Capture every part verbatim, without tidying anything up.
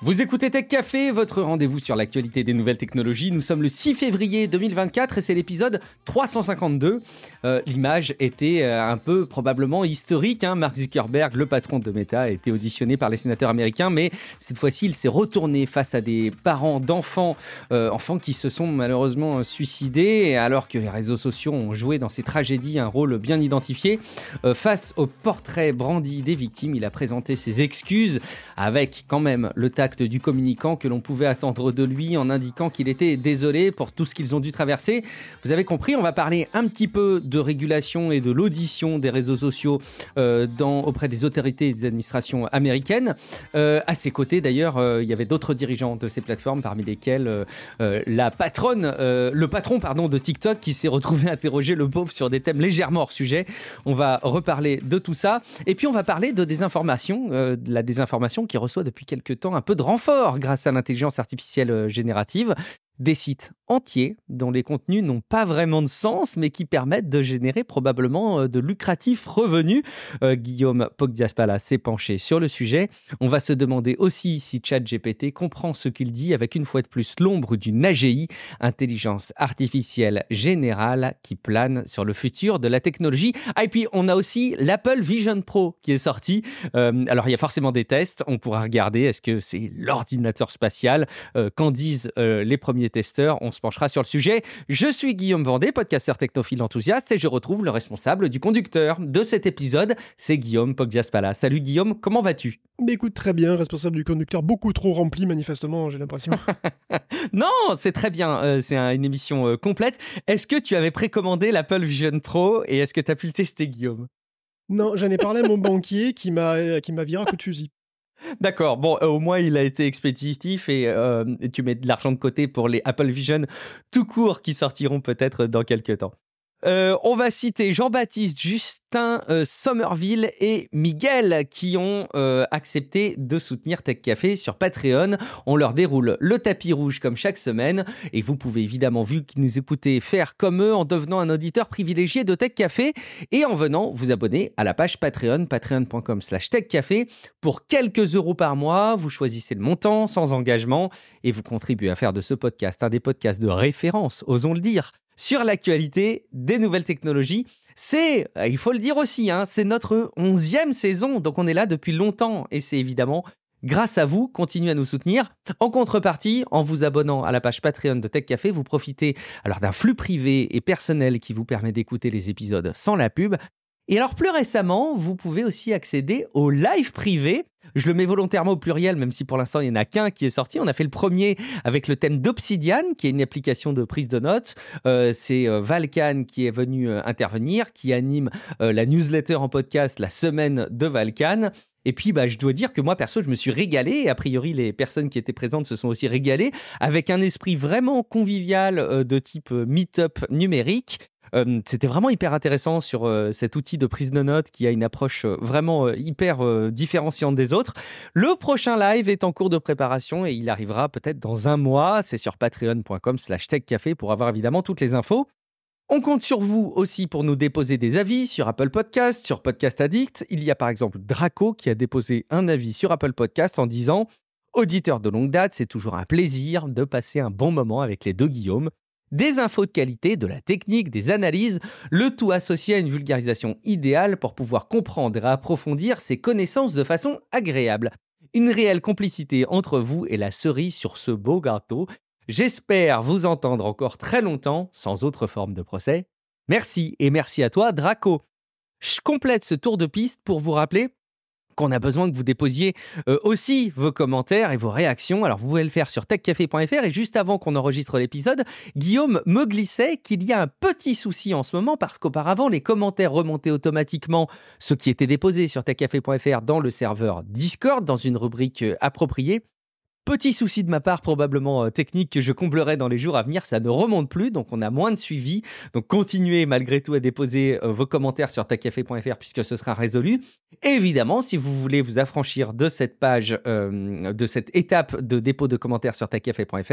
Vous écoutez Tech Café, votre rendez-vous sur l'actualité des nouvelles technologies. Nous sommes le six février deux mille vingt-quatre et c'est l'épisode trois cent cinquante-deux. Euh, l'image était euh, un peu probablement historique. Hein. Mark Zuckerberg, le patron de Meta, a été auditionné par les sénateurs américains, mais cette fois-ci, il s'est retourné face à des parents d'enfants, euh, enfants qui se sont malheureusement suicidés, alors que les réseaux sociaux ont joué dans ces tragédies un rôle bien identifié. Euh, face au portrait brandi des victimes, il a présenté ses excuses avec quand même le tact du communicant que l'on pouvait attendre de lui en indiquant qu'il était désolé pour tout ce qu'ils ont dû traverser. Vous avez compris, on va parler un petit peu de régulation et de l'audition des réseaux sociaux euh, dans, auprès des autorités et des administrations américaines. Euh, à ses côtés, d'ailleurs, euh, il y avait d'autres dirigeants de ces plateformes, parmi lesquels euh, euh, la patronne, euh, le patron pardon, de TikTok qui s'est retrouvé interroger le pauvre sur des thèmes légèrement hors sujet. On va reparler de tout ça. Et puis, on va parler de désinformation, euh, de la désinformation qui reçoit depuis quelques temps un peu de renfort grâce à l'intelligence artificielle générative. Des sites entiers dont les contenus n'ont pas vraiment de sens, mais qui permettent de générer probablement de lucratifs revenus. Euh, Guillaume Poggiaspala s'est penché sur le sujet. On va se demander aussi si ChatGPT comprend ce qu'il dit avec une fois de plus l'ombre d'une A G I, intelligence artificielle générale, qui plane sur le futur de la technologie. Ah, et puis on a aussi l'Apple Vision Pro qui est sorti. Euh, alors il y a forcément des tests, on pourra regarder est-ce que c'est l'ordinateur spatial, euh, qu'en disent euh, les premiers testeurs, on se penchera sur le sujet. Je suis Guillaume Vendée, podcasteur technophile enthousiaste et je retrouve le responsable du conducteur de cet épisode, c'est Guillaume Poggiaspala. Salut Guillaume, comment vas-tu ? Mais écoute, très bien, responsable du conducteur, beaucoup trop rempli manifestement, j'ai l'impression. Non, c'est très bien, euh, c'est un, une émission euh, complète. Est-ce que tu avais précommandé l'Apple Vision Pro et est-ce que tu as pu le tester, Guillaume ? Non, j'en ai parlé à mon banquier qui m'a, euh, qui m'a viré à coup de fusil. D'accord, bon, euh, au moins il a été expéditif et euh, tu mets de l'argent de côté pour les Apple Vision tout court qui sortiront peut-être dans quelques temps. Euh, on va citer Jean-Baptiste, Justin euh, Somerville et Miguel qui ont euh, accepté de soutenir Tech Café sur Patreon. On leur déroule le tapis rouge comme chaque semaine et vous pouvez évidemment, vu qu'ils nous écoutez, faire comme eux en devenant un auditeur privilégié de Tech Café et en venant vous abonner à la page Patreon, patreon.com slash techcafé. Pour quelques euros par mois, vous choisissez le montant sans engagement et vous contribuez à faire de ce podcast un des podcasts de référence, osons le dire, sur l'actualité des nouvelles technologies. C'est, il faut le dire aussi, hein, c'est notre onzième saison, donc on est là depuis longtemps et c'est évidemment grâce à vous. Continuez à nous soutenir. En contrepartie, en vous abonnant à la page Patreon de Tech Café, vous profitez alors d'un flux privé et personnel qui vous permet d'écouter les épisodes sans la pub. Et alors plus récemment, vous pouvez aussi accéder au live privé. Je le mets volontairement au pluriel, même si pour l'instant, il n'y en a qu'un qui est sorti. On a fait le premier avec le thème d'Obsidian, qui est une application de prise de notes. Euh, c'est euh, Valkan qui est venu euh, intervenir, qui anime euh, la newsletter en podcast La Semaine de Valkan. Et puis, bah, je dois dire que moi, perso, je me suis régalé. Et a priori, les personnes qui étaient présentes se sont aussi régalées avec un esprit vraiment convivial euh, de type euh, meet-up numérique. Euh, c'était vraiment hyper intéressant sur euh, cet outil de prise de notes qui a une approche euh, vraiment euh, hyper euh, différenciante des autres. Le prochain live est en cours de préparation et il arrivera peut-être dans un mois. C'est sur patreon.com slash techcafé pour avoir évidemment toutes les infos. On compte sur vous aussi pour nous déposer des avis sur Apple Podcast, sur Podcast Addict. Il y a par exemple Draco qui a déposé un avis sur Apple Podcast en disant « Auditeur de longue date, c'est toujours un plaisir de passer un bon moment avec les deux Guillaume. » Des infos de qualité, de la technique, des analyses, le tout associé à une vulgarisation idéale pour pouvoir comprendre et approfondir ses connaissances de façon agréable. Une réelle complicité entre vous et la cerise sur ce beau gâteau. J'espère vous entendre encore très longtemps, sans autre forme de procès. Merci et merci à toi, Draco. Je complète ce tour de piste pour vous rappeler qu'on a besoin que vous déposiez euh, aussi vos commentaires et vos réactions. Alors, vous pouvez le faire sur techcafé point f r. Et juste avant qu'on enregistre l'épisode, Guillaume me glissait qu'il y a un petit souci en ce moment parce qu'auparavant, les commentaires remontaient automatiquement, ceux qui étaient déposés sur techcafé point f r dans le serveur Discord, dans une rubrique euh, appropriée. Petit souci de ma part, probablement euh, technique, que je comblerai dans les jours à venir, ça ne remonte plus, donc on a moins de suivi. Donc continuez malgré tout à déposer euh, vos commentaires sur techcafé point f r puisque ce sera résolu. Et évidemment, si vous voulez vous affranchir de cette page, euh, de cette étape de dépôt de commentaires sur techcafé point f r,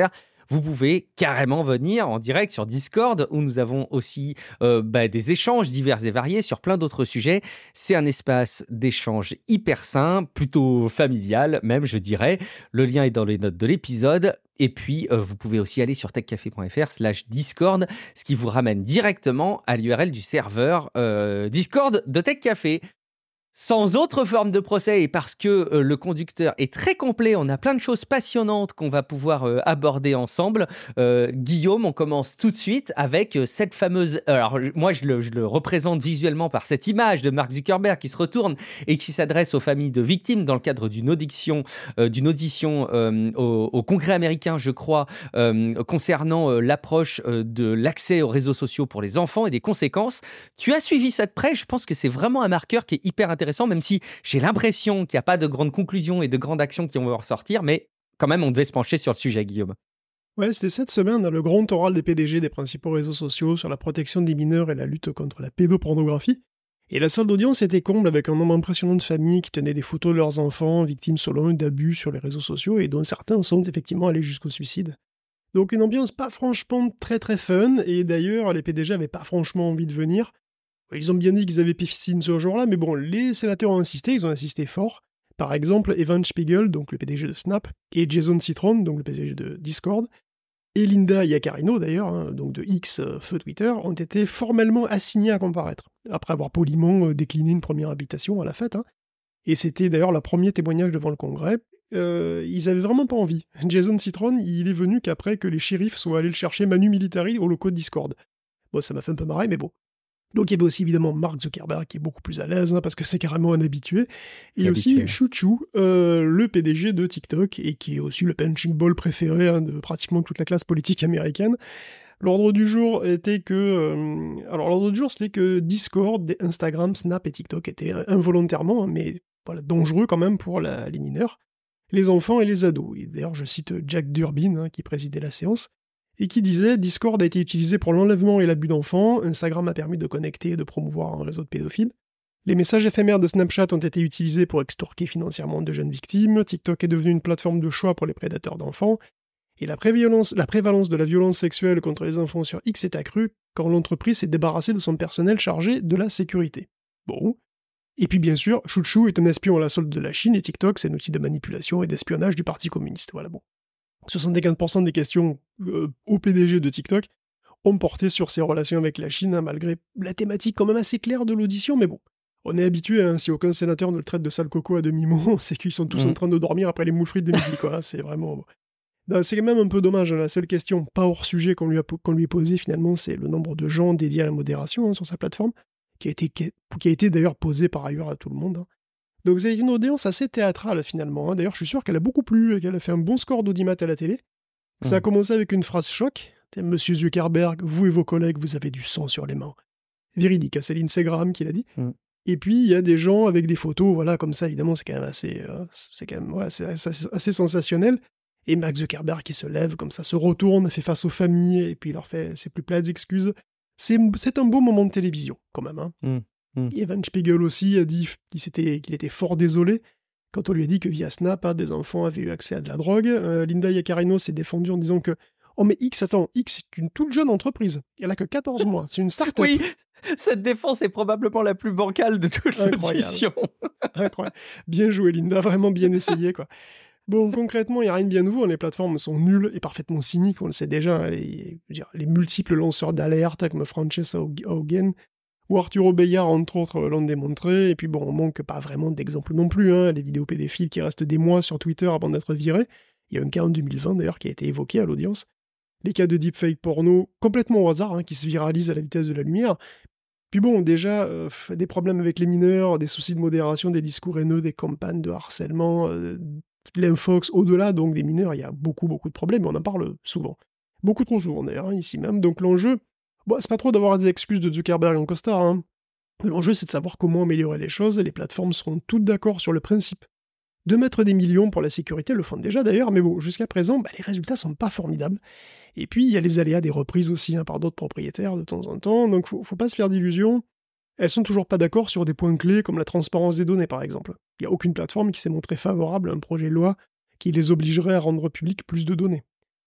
vous pouvez carrément venir en direct sur Discord où nous avons aussi euh, bah, des échanges divers et variés sur plein d'autres sujets. C'est un espace d'échange hyper sain, plutôt familial même, je dirais. Le lien est dans les notes de l'épisode. Et puis, euh, vous pouvez aussi aller sur techcafé.fr slash Discord, ce qui vous ramène directement à l'U R L du serveur euh, Discord de Tech Café. Sans autre forme de procès et parce que euh, le conducteur est très complet, on a plein de choses passionnantes qu'on va pouvoir euh, aborder ensemble. Euh, Guillaume, on commence tout de suite avec euh, cette fameuse... Alors moi, je le, je le représente visuellement par cette image de Mark Zuckerberg qui se retourne et qui s'adresse aux familles de victimes dans le cadre d'une audition, euh, d'une audition euh, au, au Congrès américain, je crois, euh, concernant euh, l'approche euh, de l'accès aux réseaux sociaux pour les enfants et des conséquences. Tu as suivi ça de près, je pense que c'est vraiment un marqueur qui est hyper intéressant. intéressant, même si j'ai l'impression qu'il n'y a pas de grandes conclusions et de grandes actions qui vont ressortir, mais quand même, on devait se pencher sur le sujet, Guillaume. Ouais, c'était cette semaine le grand oral des P D G des principaux réseaux sociaux sur la protection des mineurs et la lutte contre la pédopornographie. Et la salle d'audience était comble avec un nombre impressionnant de familles qui tenaient des photos de leurs enfants, victimes selon eux d'abus sur les réseaux sociaux et dont certains sont effectivement allés jusqu'au suicide. Donc une ambiance pas franchement très très fun, et d'ailleurs les P D G avaient pas franchement envie de venir. Ils ont bien dit qu'ils avaient piscine ce jour-là, mais bon, les sénateurs ont insisté, ils ont insisté fort. Par exemple, Evan Spiegel, donc le P D G de Snap, et Jason Citron, donc le P D G de Discord, et Linda Yaccarino d'ailleurs, hein, donc de X, euh, feu Twitter, ont été formellement assignés à comparaître, après avoir poliment euh, décliné une première invitation à la fête. Hein. Et c'était d'ailleurs le premier témoignage devant le Congrès. Euh, ils avaient vraiment pas envie. Jason Citron, il est venu qu'après que les shérifs soient allés le chercher manu militari au locaux de Discord. Bon, ça m'a fait un peu marrer, mais bon. Donc il y avait aussi évidemment Mark Zuckerberg qui est beaucoup plus à l'aise, hein, parce que c'est carrément un habitué. Et habitué. aussi Chouchou, euh, le P D G de TikTok, et qui est aussi le punching ball préféré hein, de pratiquement toute la classe politique américaine. L'ordre du jour était que... Euh, alors l'ordre du jour c'était que Discord, Instagram, Snap et TikTok étaient involontairement, mais voilà, dangereux quand même pour la, les mineurs, les enfants et les ados. Et d'ailleurs je cite Jack Durbin, hein, qui présidait la séance, et qui disait « Discord a été utilisé pour l'enlèvement et l'abus d'enfants, Instagram a permis de connecter et de promouvoir un réseau de pédophiles, les messages éphémères de Snapchat ont été utilisés pour extorquer financièrement de jeunes victimes, TikTok est devenu une plateforme de choix pour les prédateurs d'enfants, et la prévalence, la prévalence de la violence sexuelle contre les enfants sur X est accrue quand l'entreprise s'est débarrassée de son personnel chargé de la sécurité. » Bon. Et puis bien sûr, Chouchou est un espion à la solde de la Chine, et TikTok c'est un outil de manipulation et d'espionnage du Parti communiste. Voilà, bon. soixante-quinze pour cent des questions euh, au P D G de TikTok ont porté sur ses relations avec la Chine, hein, malgré la thématique quand même assez claire de l'audition, mais bon, on est habitué, hein, si aucun sénateur ne le traite de sale coco à demi-mot, c'est qu'ils sont tous mmh. en train de dormir après les moules frites de midi, quoi, c'est vraiment... Non, c'est quand même un peu dommage, hein, la seule question, pas hors sujet qu'on lui a, qu'on lui a posée finalement, c'est le nombre de gens dédiés à la modération hein, sur sa plateforme, qui a été, qui a été d'ailleurs posé par ailleurs à tout le monde, hein. Donc c'est une audience assez théâtrale finalement. Hein. D'ailleurs, je suis sûr qu'elle a beaucoup plu et qu'elle a fait un bon score d'audimat à la télé. Mmh. Ça a commencé avec une phrase choc. Monsieur Zuckerberg, vous et vos collègues, vous avez du sang sur les mains. Véridique, c'est Lindsey Graham qui l'a dit. Mmh. Et puis il y a des gens avec des photos, voilà, comme ça, évidemment, c'est quand même assez, euh, c'est quand même, ouais, c'est assez, assez sensationnel. Et Mark Zuckerberg qui se lève comme ça, se retourne, fait face aux familles et puis il leur fait ses plus plates excuses. C'est, c'est un beau moment de télévision, quand même. Hein. Mmh. Mmh. Evan Spiegel aussi a dit qu'il, s'était, qu'il était fort désolé quand on lui a dit que via Snap, hein, des enfants avaient eu accès à de la drogue. Euh, Linda Yaccarino s'est défendue en disant que « Oh mais X, attends, X c'est une toute jeune entreprise, elle a que quatorze mois, c'est une start-up. » Oui, cette défense est probablement la plus bancale de toute l'audition. Incroyable. Bien joué Linda, vraiment bien essayé quoi. Bon, concrètement, il n'y a rien de bien nouveau, les plateformes sont nulles et parfaitement cyniques, on le sait déjà. Les, je veux dire, les multiples lanceurs d'alerte comme Francesca Haugen ou Arturo Beillard, entre autres, l'ont démontré, et puis bon, on manque pas vraiment d'exemples non plus, hein. Les vidéos pédophiles qui restent des mois sur Twitter avant d'être virées, il y a un cas en deux mille vingt d'ailleurs qui a été évoqué à l'audience, les cas de deepfake porno complètement au hasard, hein, qui se viralisent à la vitesse de la lumière, puis bon, déjà, euh, des problèmes avec les mineurs, des soucis de modération, des discours haineux, des campagnes de harcèlement, euh, l'infox, au-delà donc des mineurs, il y a beaucoup beaucoup de problèmes, et on en parle souvent. Beaucoup trop souvent d'ailleurs, hein, ici même, donc l'enjeu, bon, c'est pas trop d'avoir des excuses de Zuckerberg en costard, hein. L'enjeu, c'est de savoir comment améliorer les choses, et les plateformes seront toutes d'accord sur le principe. De mettre des millions pour la sécurité, elles le font déjà d'ailleurs, mais bon, jusqu'à présent, bah, les résultats sont pas formidables. Et puis, il y a les aléas des reprises aussi, hein, par d'autres propriétaires de temps en temps, donc faut, faut pas se faire d'illusions. Elles sont toujours pas d'accord sur des points clés, comme la transparence des données, par exemple. Il y a aucune plateforme qui s'est montrée favorable à un projet de loi qui les obligerait à rendre public plus de données.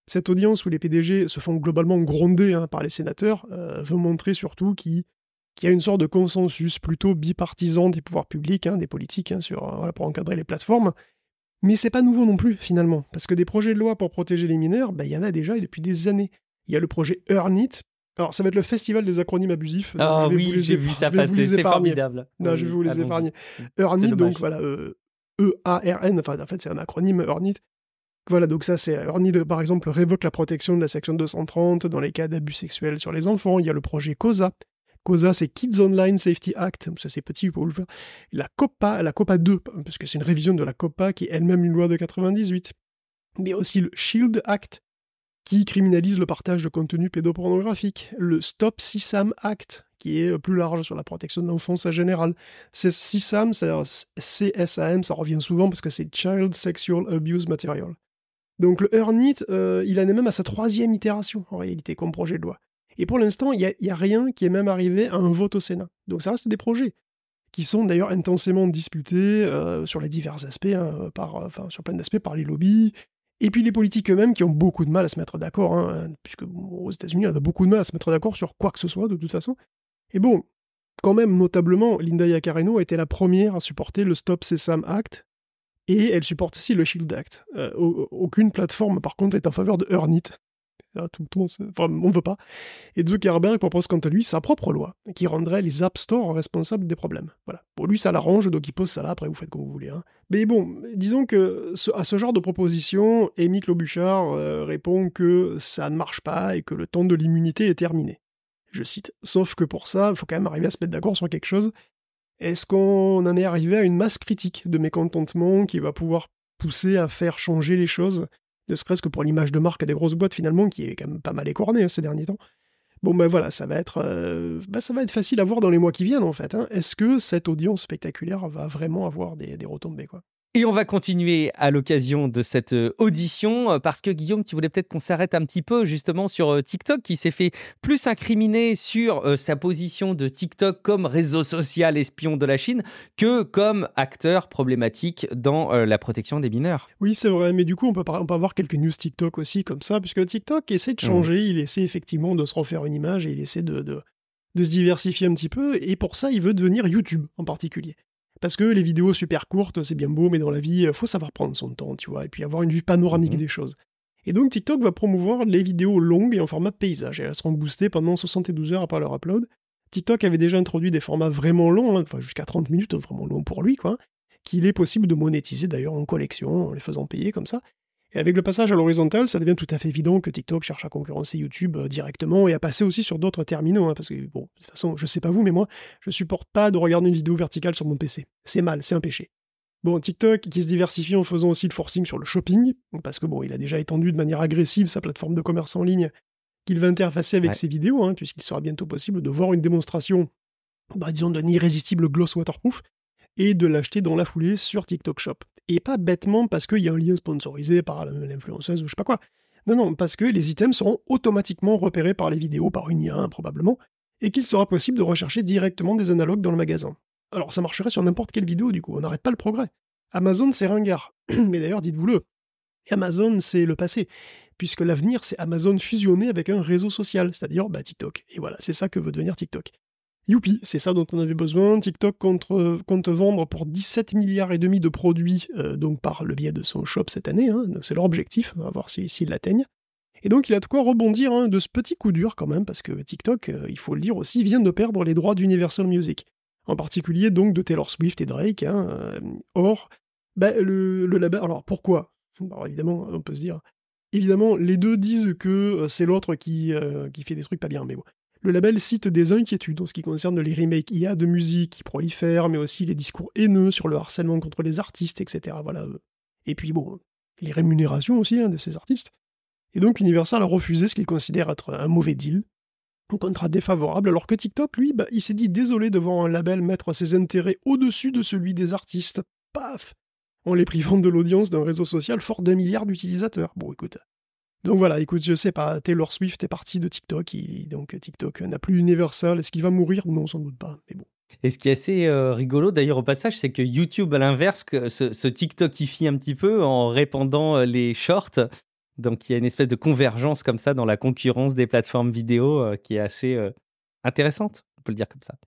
Cette audience où les P D G se font globalement gronder hein, par les sénateurs euh, veut montrer surtout qu'il, qu'il y a une sorte de consensus plutôt bipartisan des pouvoirs publics, hein, des politiques, hein, sur, euh, voilà, pour encadrer les plateformes. Mais c'est pas nouveau non plus, finalement, parce que des projets de loi pour protéger les mineurs, il ben, y en a déjà depuis des années. Il y a le projet Earn It. Alors, ça va être le festival des acronymes abusifs. Ah oh, oui, j'ai vu ça passer, c'est formidable. Non, oui, je vais vous les allons-y. épargner. Earn It, donc voilà, euh, E A R N, enfin en fait c'est un acronyme, Earn It. Voilà, donc ça c'est, Earn It par exemple révoque la protection de la section deux cent trente dans les cas d'abus sexuels sur les enfants. Il y a le projet COSA. COSA, c'est Kids Online Safety Act, ça c'est petit pour le faire. La COPPA, la COPPA deux, parce que c'est une révision de la COPPA qui est elle-même une loi de quatre-vingt-dix-huit. Mais aussi le SHIELD Act, qui criminalise le partage de contenu pédopornographique. Le Stop C S A M Act, qui est plus large sur la protection de l'enfance en général. C'est C S A M, c'est-à-dire C S A M, ça revient souvent parce que c'est Child Sexual Abuse Material. Donc le Earn It, euh, il en est même à sa troisième itération, en réalité, comme projet de loi. Et pour l'instant, il n'y a, a rien qui est même arrivé à un vote au Sénat. Donc ça reste des projets qui sont d'ailleurs intensément disputés euh, sur les divers aspects, hein, par, enfin, sur plein d'aspects par les lobbies, et puis les politiques eux-mêmes qui ont beaucoup de mal à se mettre d'accord, hein, puisque bon, aux États-Unis, on a beaucoup de mal à se mettre d'accord sur quoi que ce soit, de toute façon. Et bon, quand même, notablement, Linda Yaccarino a été la première à supporter le Stop C S A M Act, et elle supporte aussi le SHIELD Act. Euh, aucune plateforme, par contre, est en faveur de Earn It. Ah, tout, tout, enfin, on ne veut pas. Et Zuckerberg propose quant à lui sa propre loi, qui rendrait les App Store responsables des problèmes. Voilà. Pour lui, ça l'arrange, donc il pose ça là, après vous faites comme vous voulez. Hein. Mais bon, disons que ce, à ce genre de proposition, Amy Klobuchar euh, répond que ça ne marche pas et que le temps de l'immunité est terminé. Je cite. Sauf que pour ça, il faut quand même arriver à se mettre d'accord sur quelque chose. Est-ce qu'on en est arrivé à une masse critique de mécontentement qui va pouvoir pousser à faire changer les choses ? Ne serait-ce que pour l'image de marque des grosses boîtes, finalement, qui est quand même pas mal écornée hein, ces derniers temps. Bon, ben voilà, ça va être, euh, ben, ça va être facile à voir dans les mois qui viennent, en fait. Hein. Est-ce que cette audience spectaculaire va vraiment avoir des, des retombées, quoi ? Et on va continuer à l'occasion de cette audition, parce que Guillaume, tu voulais peut-être qu'on s'arrête un petit peu justement sur TikTok, qui s'est fait plus incriminer sur euh, sa position de TikTok comme réseau social espion de la Chine que comme acteur problématique dans euh, la protection des mineurs. Oui, c'est vrai, mais du coup, on peut, par- on peut avoir quelques news TikTok aussi comme ça, puisque TikTok essaie de changer, mmh. il essaie effectivement de se refaire une image et il essaie de, de, de se diversifier un petit peu, et pour ça, il veut devenir YouTube en particulier. Parce que les vidéos super courtes, c'est bien beau, mais dans la vie, il faut savoir prendre son temps, tu vois, et puis avoir une vue panoramique mmh. des choses. Et donc TikTok va promouvoir les vidéos longues et en format paysage, et elles seront boostées pendant soixante-douze heures après leur upload. TikTok avait déjà introduit des formats vraiment longs, hein, enfin jusqu'à trente minutes, vraiment long pour lui, quoi, qu'il est possible de monétiser d'ailleurs en collection, en les faisant payer comme ça. Et avec le passage à l'horizontale, ça devient tout à fait évident que TikTok cherche à concurrencer YouTube euh, directement et à passer aussi sur d'autres terminaux, hein, parce que, bon, de toute façon, je sais pas vous, mais moi, je supporte pas de regarder une vidéo verticale sur mon P C. C'est mal, c'est un péché. Bon, TikTok qui se diversifie en faisant aussi le forcing sur le shopping, parce que bon, il a déjà étendu de manière agressive sa plateforme de commerce en ligne qu'il va interfacer avec ouais. ses vidéos, hein, puisqu'il sera bientôt possible de voir une démonstration, bah, disons, d'un irrésistible gloss waterproof, et de l'acheter dans la foulée sur TikTok Shop. Et pas bêtement parce qu'il y a un lien sponsorisé par l'influenceuse ou je sais pas quoi. Non, non, parce que les items seront automatiquement repérés par les vidéos, par une I A probablement, et qu'il sera possible de rechercher directement des analogues dans le magasin. Alors ça marcherait sur n'importe quelle vidéo du coup, on n'arrête pas le progrès. Amazon c'est ringard, mais d'ailleurs dites-vous-le, Amazon c'est le passé, puisque l'avenir c'est Amazon fusionné avec un réseau social, c'est-à-dire bah, TikTok. Et voilà, c'est ça que veut devenir TikTok. Youpi, c'est ça dont on avait besoin. TikTok compte, euh, compte vendre pour dix-sept milliards et demi de produits, euh, donc par le biais de son shop cette année. Hein, donc c'est leur objectif, on va voir s'ils si, si l'atteignent. Et donc il a de quoi rebondir hein, de ce petit coup dur quand même, parce que TikTok, euh, il faut le dire aussi, vient de perdre les droits d'Universal Music. En particulier donc de Taylor Swift et Drake. Hein, euh, or, bah, le, le label... Alors pourquoi ? Alors évidemment, on peut se dire... Évidemment, les deux disent que c'est l'autre qui, euh, qui fait des trucs pas bien, mais bon. Le label cite des inquiétudes en ce qui concerne les remakes I A de musique qui prolifèrent, mais aussi les discours haineux sur le harcèlement contre les artistes, et cetera. Voilà. Et puis bon, les rémunérations aussi hein, de ces artistes. Et donc Universal a refusé ce qu'il considère être un mauvais deal, un contrat défavorable, alors que TikTok, lui, bah, il s'est dit désolé de voir un label mettre ses intérêts au-dessus de celui des artistes. Paf ! En les privant de l'audience d'un réseau social fort d'un milliard d'utilisateurs. Bon, écoute... Donc voilà, écoute, je sais pas, Taylor Swift est partie de TikTok, il, donc TikTok n'a plus Universal, est-ce qu'il va mourir ? Non, sans doute pas, mais bon. Et ce qui est assez euh, rigolo d'ailleurs au passage, c'est que YouTube, à l'inverse, que se, se TikTokifie un petit peu en répandant euh, les shorts. Donc, il y a une espèce de convergence comme ça dans la concurrence des plateformes vidéo euh, qui est assez euh, intéressante, on peut le dire comme ça.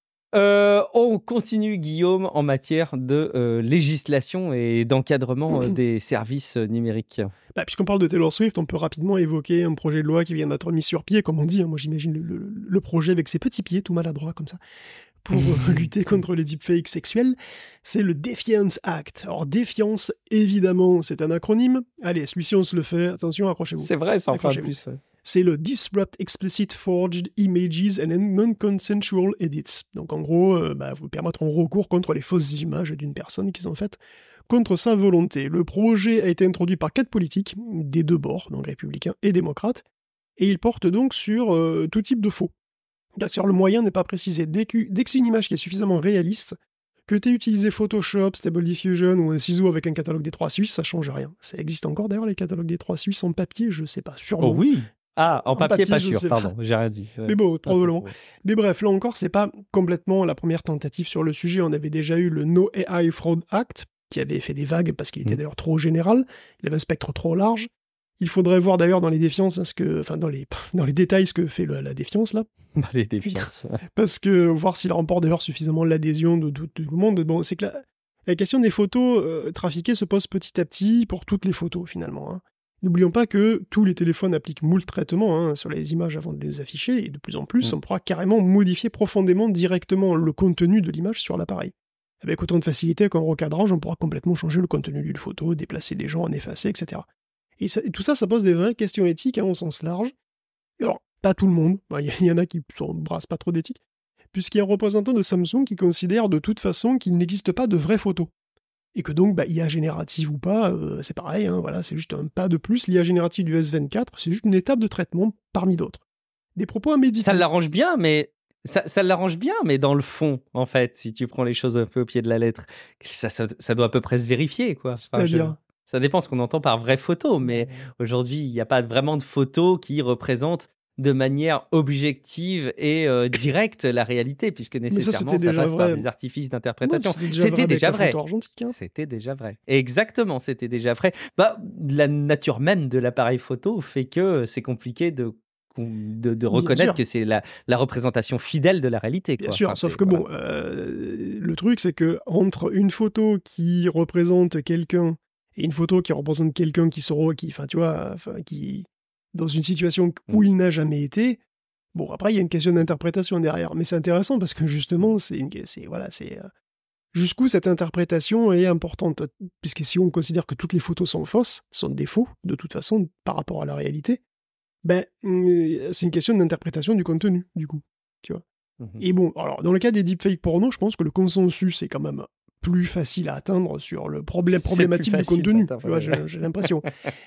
Euh, on continue, Guillaume, en matière de euh, législation et d'encadrement euh, des services euh, numériques. Bah, puisqu'on parle de Taylor Swift, on peut rapidement évoquer un projet de loi qui vient d'être mis sur pied, comme on dit. Hein, moi, j'imagine le, le, le projet avec ses petits pieds tout maladroits comme ça, pour euh, lutter contre les deepfakes sexuels. C'est le Defiance Act. Alors, défiance, évidemment, c'est un acronyme. Allez, celui-ci, on se le fait. Attention, accrochez-vous. C'est vrai, ça en fait plus. Ouais. C'est le Disrupt Explicit Forged Images and Non-Consensual Edits. Donc en gros, euh, bah, vous permettre un recours contre les fausses images d'une personne qui sont faites contre sa volonté. Le projet a été introduit par quatre politiques, des deux bords, donc républicains et démocrates, et il porte donc sur euh, tout type de faux. D'ailleurs, le moyen n'est pas précisé. Dès que, dès que c'est une image qui est suffisamment réaliste, que tu aies utilisé Photoshop, Stable Diffusion ou un ciseau avec un catalogue des trois Suisses, ça change rien. Ça existe encore d'ailleurs, les catalogues des trois Suisses en papier, je sais pas, sûrement. Oh oui. Ah, en, en papier, papier, pas sûr, pardon, pas. j'ai rien dit. Ouais. Mais bon, probablement. Ouais. Mais bref, là encore, c'est pas complètement la première tentative sur le sujet. On avait déjà eu le No A I Fraud Act, qui avait fait des vagues parce qu'il était mmh. d'ailleurs trop général. Il avait un spectre trop large. Il faudrait voir d'ailleurs dans les défiances, hein, ce que, enfin dans les, dans les détails, ce que fait le, la défiance là. Dans les défiances. Parce que voir s'il remporte d'ailleurs suffisamment l'adhésion de, de, de tout le monde. Bon, c'est que la, la question des photos euh, trafiquées se pose petit à petit pour toutes les photos finalement. Hein. N'oublions pas que tous les téléphones appliquent moult traitements hein, sur les images avant de les afficher, et de plus en plus, mmh. on pourra carrément modifier profondément, directement, le contenu de l'image sur l'appareil. Avec autant de facilité qu'en recadrage, on pourra complètement changer le contenu d'une photo, déplacer les gens, en effacer, et cetera. Et, ça, et tout ça, ça pose des vraies questions éthiques hein, au sens large. Alors, pas tout le monde, il y, y en a qui ne brassent pas trop d'éthique, puisqu'il y a un représentant de Samsung qui considère de toute façon qu'il n'existe pas de vraies photos. Et que donc, bah, I A générative ou pas, euh, c'est pareil, hein, voilà, c'est juste un pas de plus. L'I A générative du S vingt-quatre, c'est juste une étape de traitement parmi d'autres. Des propos à méditer. Ça l'arrange bien, mais ça, ça l'arrange bien, mais dans le fond, en fait, si tu prends les choses un peu au pied de la lettre, ça, ça, ça doit à peu près se vérifier, quoi. C'est-à-dire enfin, je... Ça dépend ce qu'on entend par vraie photo, mais aujourd'hui, il n'y a pas vraiment de photo qui représente de manière objective et euh, directe la réalité, puisque nécessairement ça, ça passe vrai. par des artifices d'interprétation. Non, c'était déjà vrai. C'était déjà vrai. Hein. C'était déjà vrai. Exactement, c'était déjà vrai. Bah, la nature même de l'appareil photo fait que c'est compliqué de de, de reconnaître que c'est la, la représentation fidèle de la réalité. Quoi. Bien sûr, enfin, sauf que voilà. bon, euh, le truc c'est que entre une photo qui représente quelqu'un et une photo qui représente quelqu'un qui sera, qui, enfin tu vois, enfin qui dans une situation où il n'a jamais été. Bon, après, il y a une question d'interprétation derrière. Mais c'est intéressant parce que justement, c'est, une, c'est, voilà, c'est euh, jusqu'où cette interprétation est importante. Puisque si on considère que toutes les photos sont fausses, sont des faux, de toute façon, par rapport à la réalité, ben, euh, c'est une question d'interprétation du contenu, du coup. Tu vois. Mm-hmm. Et bon, alors, dans le cas des deepfakes porno, je pense que le consensus est quand même plus facile à atteindre sur le problème problématique du contenu. Tu vois, j'ai, j'ai l'impression.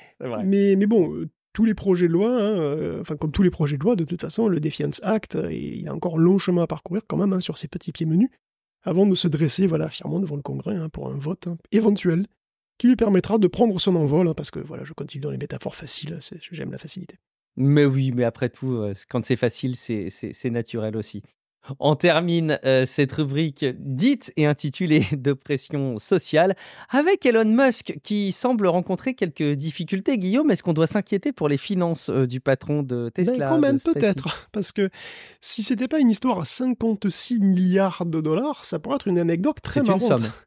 mais, mais bon... Euh, tous les projets de loi, hein, euh, enfin comme tous les projets de loi, de toute façon, le Defiance Act, euh, il a encore un long chemin à parcourir quand même hein, sur ses petits pieds menus, avant de se dresser voilà, fièrement devant le Congrès hein, pour un vote hein, éventuel qui lui permettra de prendre son envol, hein, parce que voilà, je continue dans les métaphores faciles, c'est, j'aime la facilité. Mais oui, mais après tout, quand c'est facile, c'est, c'est, c'est naturel aussi. On termine euh, cette rubrique dite et intitulée de pression sociale avec Elon Musk qui semble rencontrer quelques difficultés. Guillaume, est-ce qu'on doit s'inquiéter pour les finances euh, du patron de Tesla? Ben quand même, peut-être. Parce que si c'était pas une histoire à cinquante-six milliards de dollars, ça pourrait être une anecdote très C'est marrante. Une somme.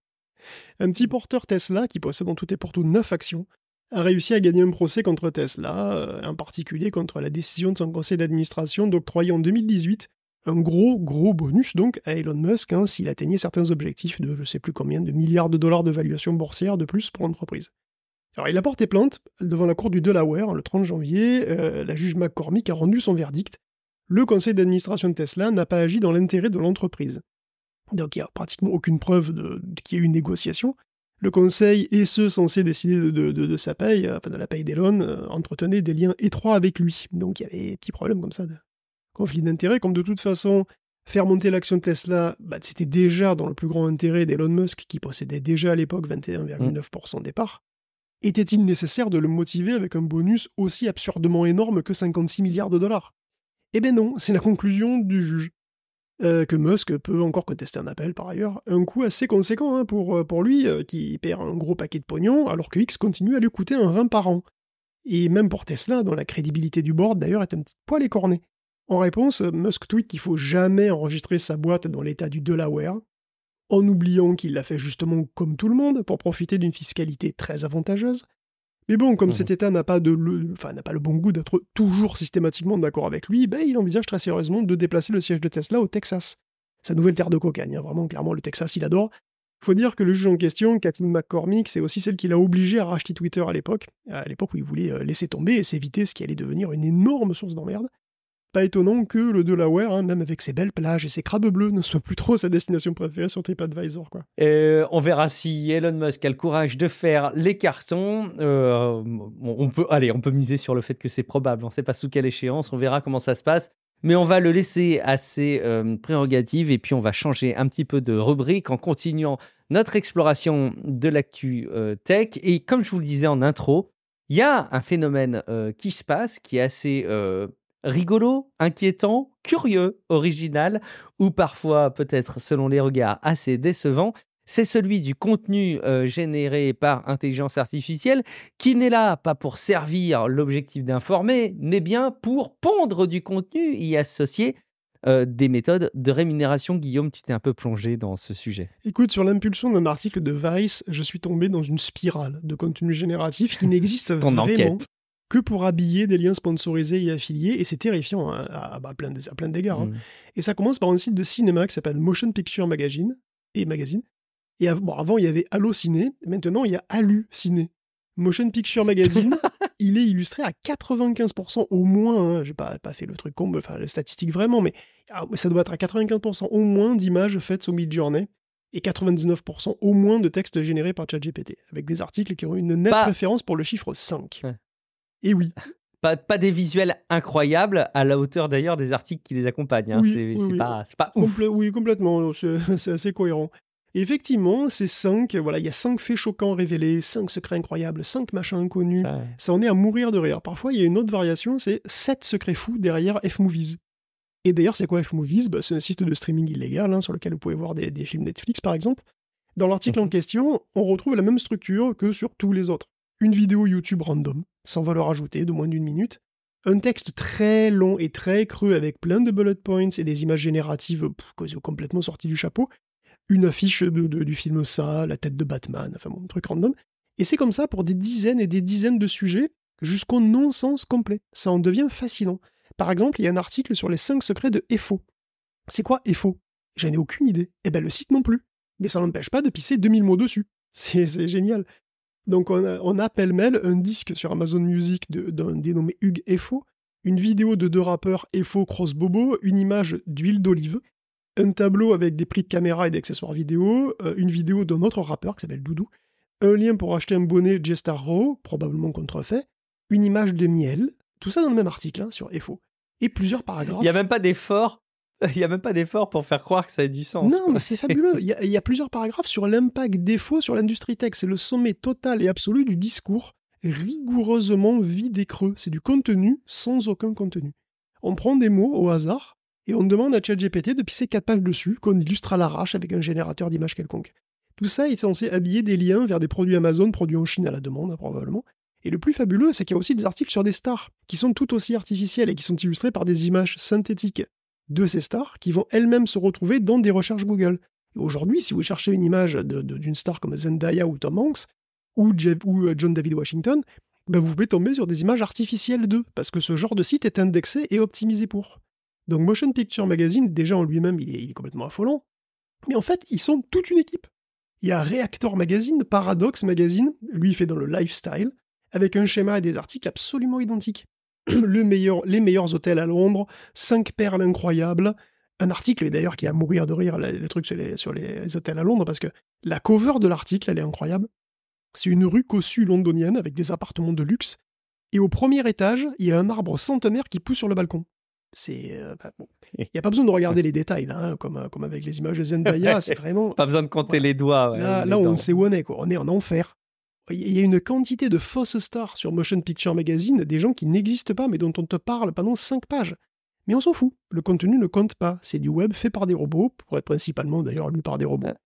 Un petit porteur Tesla qui possède en tout et pour tout neuf actions a réussi à gagner un procès contre Tesla, euh, en particulier contre la décision de son conseil d'administration d'octroyer en deux mille dix-huit un gros, gros bonus donc à Elon Musk hein, s'il atteignait certains objectifs de je sais plus combien de milliards de dollars de valuation boursière de plus pour l'entreprise. Alors il a porté plainte devant la cour du Delaware le trente janvier, euh, la juge McCormick a rendu son verdict. Le conseil d'administration de Tesla n'a pas agi dans l'intérêt de l'entreprise. Donc il n'y a pratiquement aucune preuve de, de, qu'il y ait eu une négociation. Le conseil et ceux censés décider de, de, de, de sa paye, enfin de la paye d'Elon, euh, entretenaient des liens étroits avec lui. Donc il y avait des petits problèmes comme ça de conflit d'intérêts, comme de toute façon, faire monter l'action de Tesla, bah, c'était déjà dans le plus grand intérêt d'Elon Musk, qui possédait déjà à l'époque vingt et un virgule neuf pour cent des parts. Était-il nécessaire de le motiver avec un bonus aussi absurdement énorme que cinquante-six milliards de dollars? Eh ben non, c'est la conclusion du juge. Euh, que Musk peut encore contester un appel par ailleurs, un coût assez conséquent hein, pour, pour lui, euh, qui perd un gros paquet de pognon, alors que X continue à lui coûter un rein par an. Et même pour Tesla, dont la crédibilité du board d'ailleurs est un petit poil écornée. En réponse, Musk tweet qu'il faut jamais enregistrer sa boîte dans l'état du Delaware, en oubliant qu'il l'a fait justement comme tout le monde pour profiter d'une fiscalité très avantageuse. Mais bon, comme mmh. cet État n'a pas, de le, enfin, n'a pas le bon goût d'être toujours systématiquement d'accord avec lui, ben, il envisage très sérieusement de déplacer le siège de Tesla au Texas. Sa nouvelle terre de cocagne, hein, vraiment, clairement, le Texas, il adore. Il faut dire que le juge en question, Kathleen McCormick, c'est aussi celle qui l'a obligé à racheter Twitter à l'époque, à l'époque où il voulait laisser tomber et s'éviter ce qui allait devenir une énorme source d'emmerde. Pas étonnant que le Delaware, hein, même avec ses belles plages et ses crabes bleus, ne soit plus trop sa destination préférée sur TripAdvisor, quoi. Euh, on verra si Elon Musk a le courage de faire les cartons. Euh, on peut, allez, on peut miser sur le fait que c'est probable. On ne sait pas sous quelle échéance. On verra comment ça se passe. Mais on va le laisser à ses euh, prérogatives et puis on va changer un petit peu de rubrique en continuant notre exploration de l'actu euh, tech. Et comme je vous le disais en intro, il y a un phénomène euh, qui se passe qui est assez... Euh, rigolo, inquiétant, curieux, original, ou parfois, peut-être selon les regards, assez décevant, c'est celui du contenu euh, généré par intelligence artificielle, qui n'est là pas pour servir l'objectif d'informer, mais bien pour pondre du contenu et y associer euh, des méthodes de rémunération. Guillaume, tu t'es un peu plongé dans ce sujet. Écoute, sur l'impulsion d'un article de Vice, je suis tombé dans une spirale de contenu génératif qui n'existe vraiment enquête. que pour habiller des liens sponsorisés et affiliés, et c'est terrifiant hein, à, à, à, plein de, à plein d'égards. Hein. Mmh. Et ça commence par un site de cinéma qui s'appelle Motion Picture Magazine, et Magazine. Et av- bon, avant, il y avait Allociné, maintenant, il y a Halluciné. Motion Picture Magazine, il est illustré à quatre-vingt-quinze pour cent au moins, hein, j'ai pas, pas fait le truc comble, enfin, les statistiques vraiment, mais alors, ça doit être à quatre-vingt-quinze pour cent au moins d'images faites au Midjourney, et quatre-vingt-dix-neuf pour cent au moins de textes générés par ChatGPT, avec des articles qui ont une nette pas... préférence pour le chiffre cinq. Ouais. Et oui. Pas, pas des visuels incroyables, à la hauteur d'ailleurs des articles qui les accompagnent. Hein. Oui, c'est, oui, c'est, oui. Pas, c'est pas ouf. Complé- oui, complètement. C'est, c'est assez cohérent. Et effectivement, ces cinq, voilà, il y a cinq faits choquants révélés, cinq secrets incroyables, cinq machins inconnus. Ça, ouais. Ça en est à mourir de rire. Parfois, il y a une autre variation, c'est sept secrets fous derrière F-Movies. Et d'ailleurs, c'est quoi F-Movies ? Bah, c'est un site de streaming illégal hein, sur lequel vous pouvez voir des, des films Netflix, par exemple. Dans l'article mmh. en question, on retrouve la même structure que sur tous les autres. Une vidéo YouTube random, sans valeur ajoutée, de moins d'une minute. Un texte très long et très creux avec plein de bullet points et des images génératives pff, complètement sorties du chapeau. Une affiche de, de, du film Ça, la tête de Batman, enfin bon, un truc random. Et c'est comme ça pour des dizaines et des dizaines de sujets jusqu'au non-sens complet. Ça en devient fascinant. Par exemple, il y a un article sur les cinq secrets de E F O. C'est quoi E F O ? J'en ai aucune idée. Eh ben le site non plus. Mais ça n'empêche pas de pisser deux mille mots dessus. C'est, c'est génial. Donc on a, on a pêle-mêle un disque sur Amazon Music de, d'un dénommé Hugues F O, une vidéo de deux rappeurs F O Cross Bobo, une image d'huile d'olive, un tableau avec des prix de caméra et d'accessoires vidéo, euh, une vidéo d'un autre rappeur qui s'appelle Doudou, un lien pour acheter un bonnet J-Star Raw, probablement contrefait, une image de miel, tout ça dans le même article hein, sur F O, et plusieurs paragraphes. Il n'y a même pas d'effort Il n'y a même pas d'effort pour faire croire que ça a du sens. Non, quoi. mais c'est fabuleux. Il y, a, il y a plusieurs paragraphes sur l'impact des faux sur l'industrie tech. C'est le sommet total et absolu du discours, rigoureusement vide et creux. C'est du contenu sans aucun contenu. On prend des mots au hasard et on demande à ChatGPT de pisser quatre pages dessus, qu'on illustre à l'arrache avec un générateur d'images quelconque. Tout ça est censé habiller des liens vers des produits Amazon produits en Chine à la demande, probablement. Et le plus fabuleux, c'est qu'il y a aussi des articles sur des stars, qui sont tout aussi artificielles et qui sont illustrés par des images synthétiques de ces stars qui vont elles-mêmes se retrouver dans des recherches Google. Et aujourd'hui, si vous cherchez une image de, de, d'une star comme Zendaya ou Tom Hanks, ou, Jeff, ou John David Washington, ben vous pouvez tomber sur des images artificielles d'eux, parce que ce genre de site est indexé et optimisé pour. Donc Motion Picture Magazine, déjà en lui-même, il est, il est complètement affolant, mais en fait, ils sont toute une équipe. Il y a Reactor Magazine, Paradox Magazine, lui il fait dans le lifestyle, avec un schéma et des articles absolument identiques. Le meilleur, les meilleurs hôtels à Londres, cinq perles incroyables. Un article, et d'ailleurs, qui est à mourir de rire, le, le truc sur les, sur les hôtels à Londres, parce que la cover de l'article, elle est incroyable. C'est une rue cossue londonienne avec des appartements de luxe. Et au premier étage, il y a un arbre centenaire qui pousse sur le balcon. C'est. Euh, bah, bon. Il n'y a pas besoin de regarder les détails, là, hein, comme, comme avec les images de Zendaya, c'est vraiment. Pas besoin de compter voilà. les doigts. Ouais, là, là on sait où on est, quoi. On est en enfer. Il y a une quantité de fausses stars sur Motion Picture Magazine, des gens qui n'existent pas mais dont on te parle pendant cinq pages. Mais on s'en fout, le contenu ne compte pas, c'est du web fait par des robots, pour être principalement d'ailleurs lu par des robots.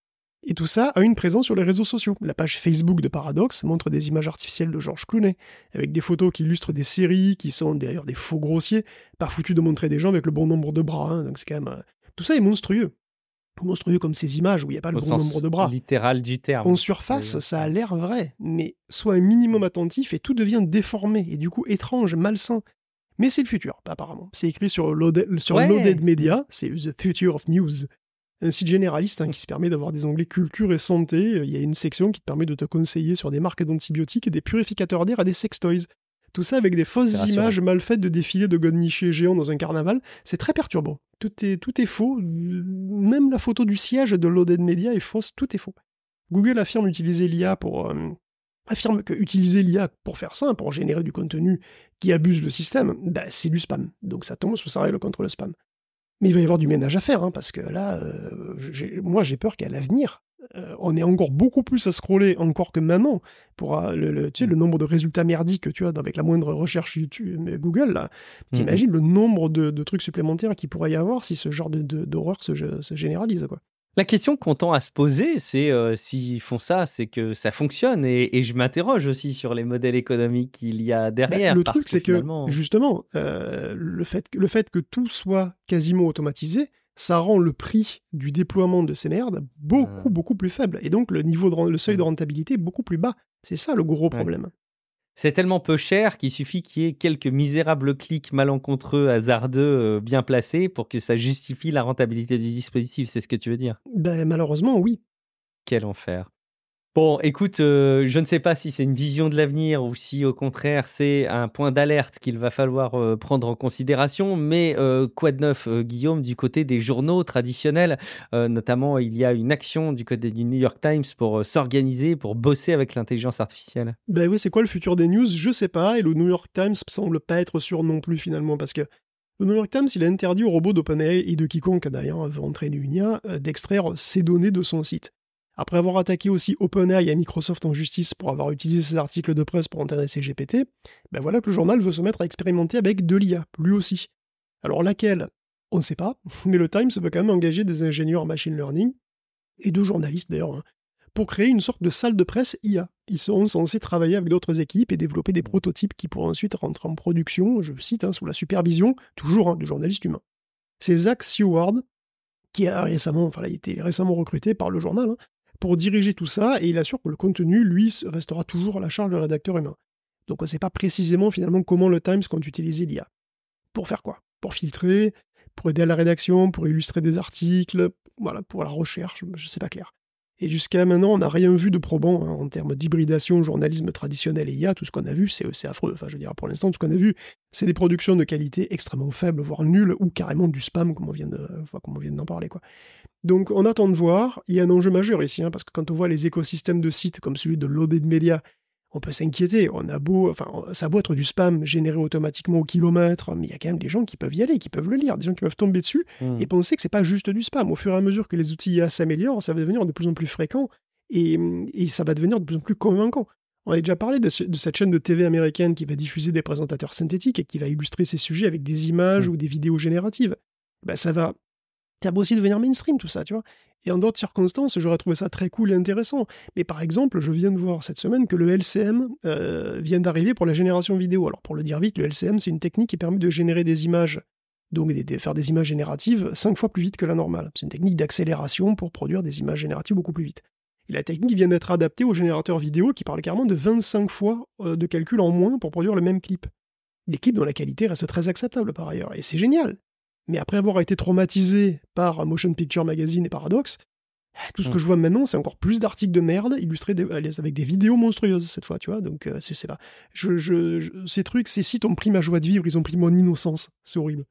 Et tout ça a une présence sur les réseaux sociaux. La page Facebook de Paradox montre des images artificielles de George Clooney, avec des photos qui illustrent des séries, qui sont d'ailleurs des faux grossiers, pas foutus de montrer des gens avec le bon nombre de bras. Hein, donc c'est quand même... Euh... Tout ça est monstrueux. Monstrueux comme ces images où il n'y a pas le Au bon sens nombre de bras. littéral du terme. En surface, ça a l'air vrai, mais sois un minimum attentif et tout devient déformé, et du coup étrange, malsain. Mais c'est le futur, apparemment. C'est écrit sur Loaded, sur Ouais. Loaded Media, c'est The Future of News. Un site généraliste hein, qui se permet d'avoir des onglets culture et santé. Il y a une section qui te permet de te conseiller sur des marques d'antibiotiques et des purificateurs d'air à des sextoys. Tout ça avec des fausses images mal faites de défilés de godemichés géants dans un carnaval. C'est très perturbant. Tout est, tout est faux. Même la photo du siège de Loaded Media est fausse. Tout est faux. Google affirme utiliser l'I A pour... Euh, affirme que utiliser l'I A pour faire ça, pour générer du contenu qui abuse le système, bah, c'est du spam. Donc ça tombe sous sa règle contre le spam. Mais il va y avoir du ménage à faire, hein, parce que là, euh, j'ai, moi j'ai peur qu'à l'avenir, euh, on ait encore beaucoup plus à scroller encore que maintenant pour euh, le, le, tu sais, le nombre de résultats merdiques, tu vois, avec la moindre recherche YouTube, Google, là. T'imagines mm-hmm. le nombre de, de trucs supplémentaires qu'il pourrait y avoir si ce genre de, de, d'horreur se, se généralise, quoi. La question qu'on tend à se poser, c'est euh, s'ils font ça, c'est que ça fonctionne. Et, et je m'interroge aussi sur les modèles économiques qu'il y a derrière. Bah, le parce truc, que c'est finalement... que, justement, euh, le, fait, le fait que tout soit quasiment automatisé, ça rend le prix du déploiement de ces merdes beaucoup, mmh. beaucoup plus faible. Et donc, le, niveau de, le seuil mmh. de rentabilité est beaucoup plus bas. C'est ça, le gros problème. Ouais. C'est tellement peu cher qu'il suffit qu'il y ait quelques misérables clics malencontreux, hasardeux, euh, bien placés pour que ça justifie la rentabilité du dispositif. C'est ce que tu veux dire ? Ben, malheureusement, oui. Quel enfer. Bon, écoute, euh, je ne sais pas si c'est une vision de l'avenir ou si au contraire c'est un point d'alerte qu'il va falloir euh, prendre en considération, mais euh, quoi de neuf, euh, Guillaume, du côté des journaux traditionnels, euh, notamment il y a une action du côté du New York Times pour euh, s'organiser, pour bosser avec l'intelligence artificielle. Ben oui, c'est quoi le futur des news ? Je sais pas, et le New York Times semble pas être sûr non plus finalement, parce que le New York Times, il a interdit aux robots d'OpenAI et de quiconque d'ailleurs veut entraîner une I A euh, d'extraire ces données de son site. Après avoir attaqué aussi OpenAI et Microsoft en justice pour avoir utilisé ses articles de presse pour intéresser G P T, ben voilà que le journal veut se mettre à expérimenter avec de l'I A, lui aussi. Alors laquelle ? On ne sait pas, mais le Times veut quand même engager des ingénieurs en machine learning, et deux journalistes d'ailleurs, hein, pour créer une sorte de salle de presse I A. Ils seront censés travailler avec d'autres équipes et développer des prototypes qui pourront ensuite rentrer en production, je cite, hein, sous la supervision, toujours, hein, de journalistes humains. C'est Zach Seward, qui a récemment, enfin, il a été récemment recruté par le journal, hein, pour diriger tout ça, et il assure que le contenu, lui, restera toujours à la charge du rédacteur humain. Donc on ne sait pas précisément finalement comment le Times compte utiliser l'I A. Pour faire quoi ? Pour filtrer, pour aider à la rédaction, pour illustrer des articles, voilà, pour la recherche, je ne sais pas clair. Et jusqu'à maintenant, on n'a rien vu de probant hein, en termes d'hybridation, journalisme traditionnel et I A. Tout ce qu'on a vu, c'est, c'est affreux. Enfin, je veux dire, pour l'instant, tout ce qu'on a vu, c'est des productions de qualité extrêmement faible, voire nulles, ou carrément du spam, comme on vient, de, enfin, comme on vient d'en parler, quoi. Donc, on attend de voir. Il y a un enjeu majeur ici, hein, parce que quand on voit les écosystèmes de sites comme celui de Loaded Media, on peut s'inquiéter. On a beau, enfin, ça a beau être du spam généré automatiquement au kilomètre, mais il y a quand même des gens qui peuvent y aller, qui peuvent le lire, des gens qui peuvent tomber dessus mmh. et penser que c'est pas juste du spam. Au fur et à mesure que les outils I A s'améliorent, ça va devenir de plus en plus fréquent et, et ça va devenir de plus en plus convaincant. On a déjà parlé de, ce, de cette chaîne de T V américaine qui va diffuser des présentateurs synthétiques et qui va illustrer ces sujets avec des images mmh. ou des vidéos génératives. Ben, ça va ça va aussi devenir mainstream tout ça, tu vois. Et en d'autres circonstances, j'aurais trouvé ça très cool et intéressant. Mais par exemple, je viens de voir cette semaine que le L C M euh, vient d'arriver pour la génération vidéo. Alors pour le dire vite, le L C M, c'est une technique qui permet de générer des images, donc de, de faire des images génératives cinq fois plus vite que la normale. C'est une technique d'accélération pour produire des images génératives beaucoup plus vite. Et la technique vient d'être adaptée aux générateurs vidéo qui parlent carrément de vingt-cinq fois euh, de calcul en moins pour produire le même clip. Des clips dont la qualité reste très acceptable par ailleurs. Et c'est génial. Mais après avoir été traumatisé par Motion Picture Magazine et Paradox, tout ce que mmh. je vois maintenant, c'est encore plus d'articles de merde illustrés des, avec des vidéos monstrueuses cette fois, tu vois. Donc, euh, c'est, c'est pas. Je, je, je, ces trucs, ces sites ont pris ma joie de vivre, ils ont pris mon innocence. C'est horrible.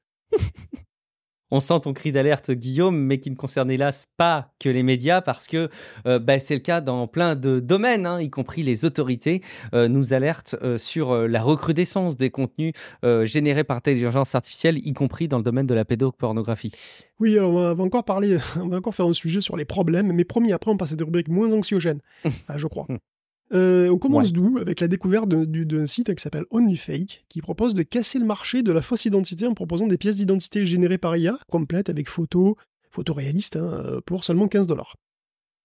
On sent ton cri d'alerte, Guillaume, mais qui ne concerne hélas pas que les médias, parce que euh, bah, c'est le cas dans plein de domaines, hein, y compris les autorités, euh, nous alertent euh, sur euh, la recrudescence des contenus euh, générés par intelligence artificielle, y compris dans le domaine de la pédopornographie. Oui, alors on va encore parler, on va encore faire un sujet sur les problèmes, mais promis, après on passe à des rubriques moins anxiogènes, enfin, je crois. Euh, on commence ouais. d'où avec la découverte d'un, d'un site qui s'appelle OnlyFake, qui propose de casser le marché de la fausse identité en proposant des pièces d'identité générées par I A, complètes avec photos, photos réalistes, hein, pour seulement quinze dollars.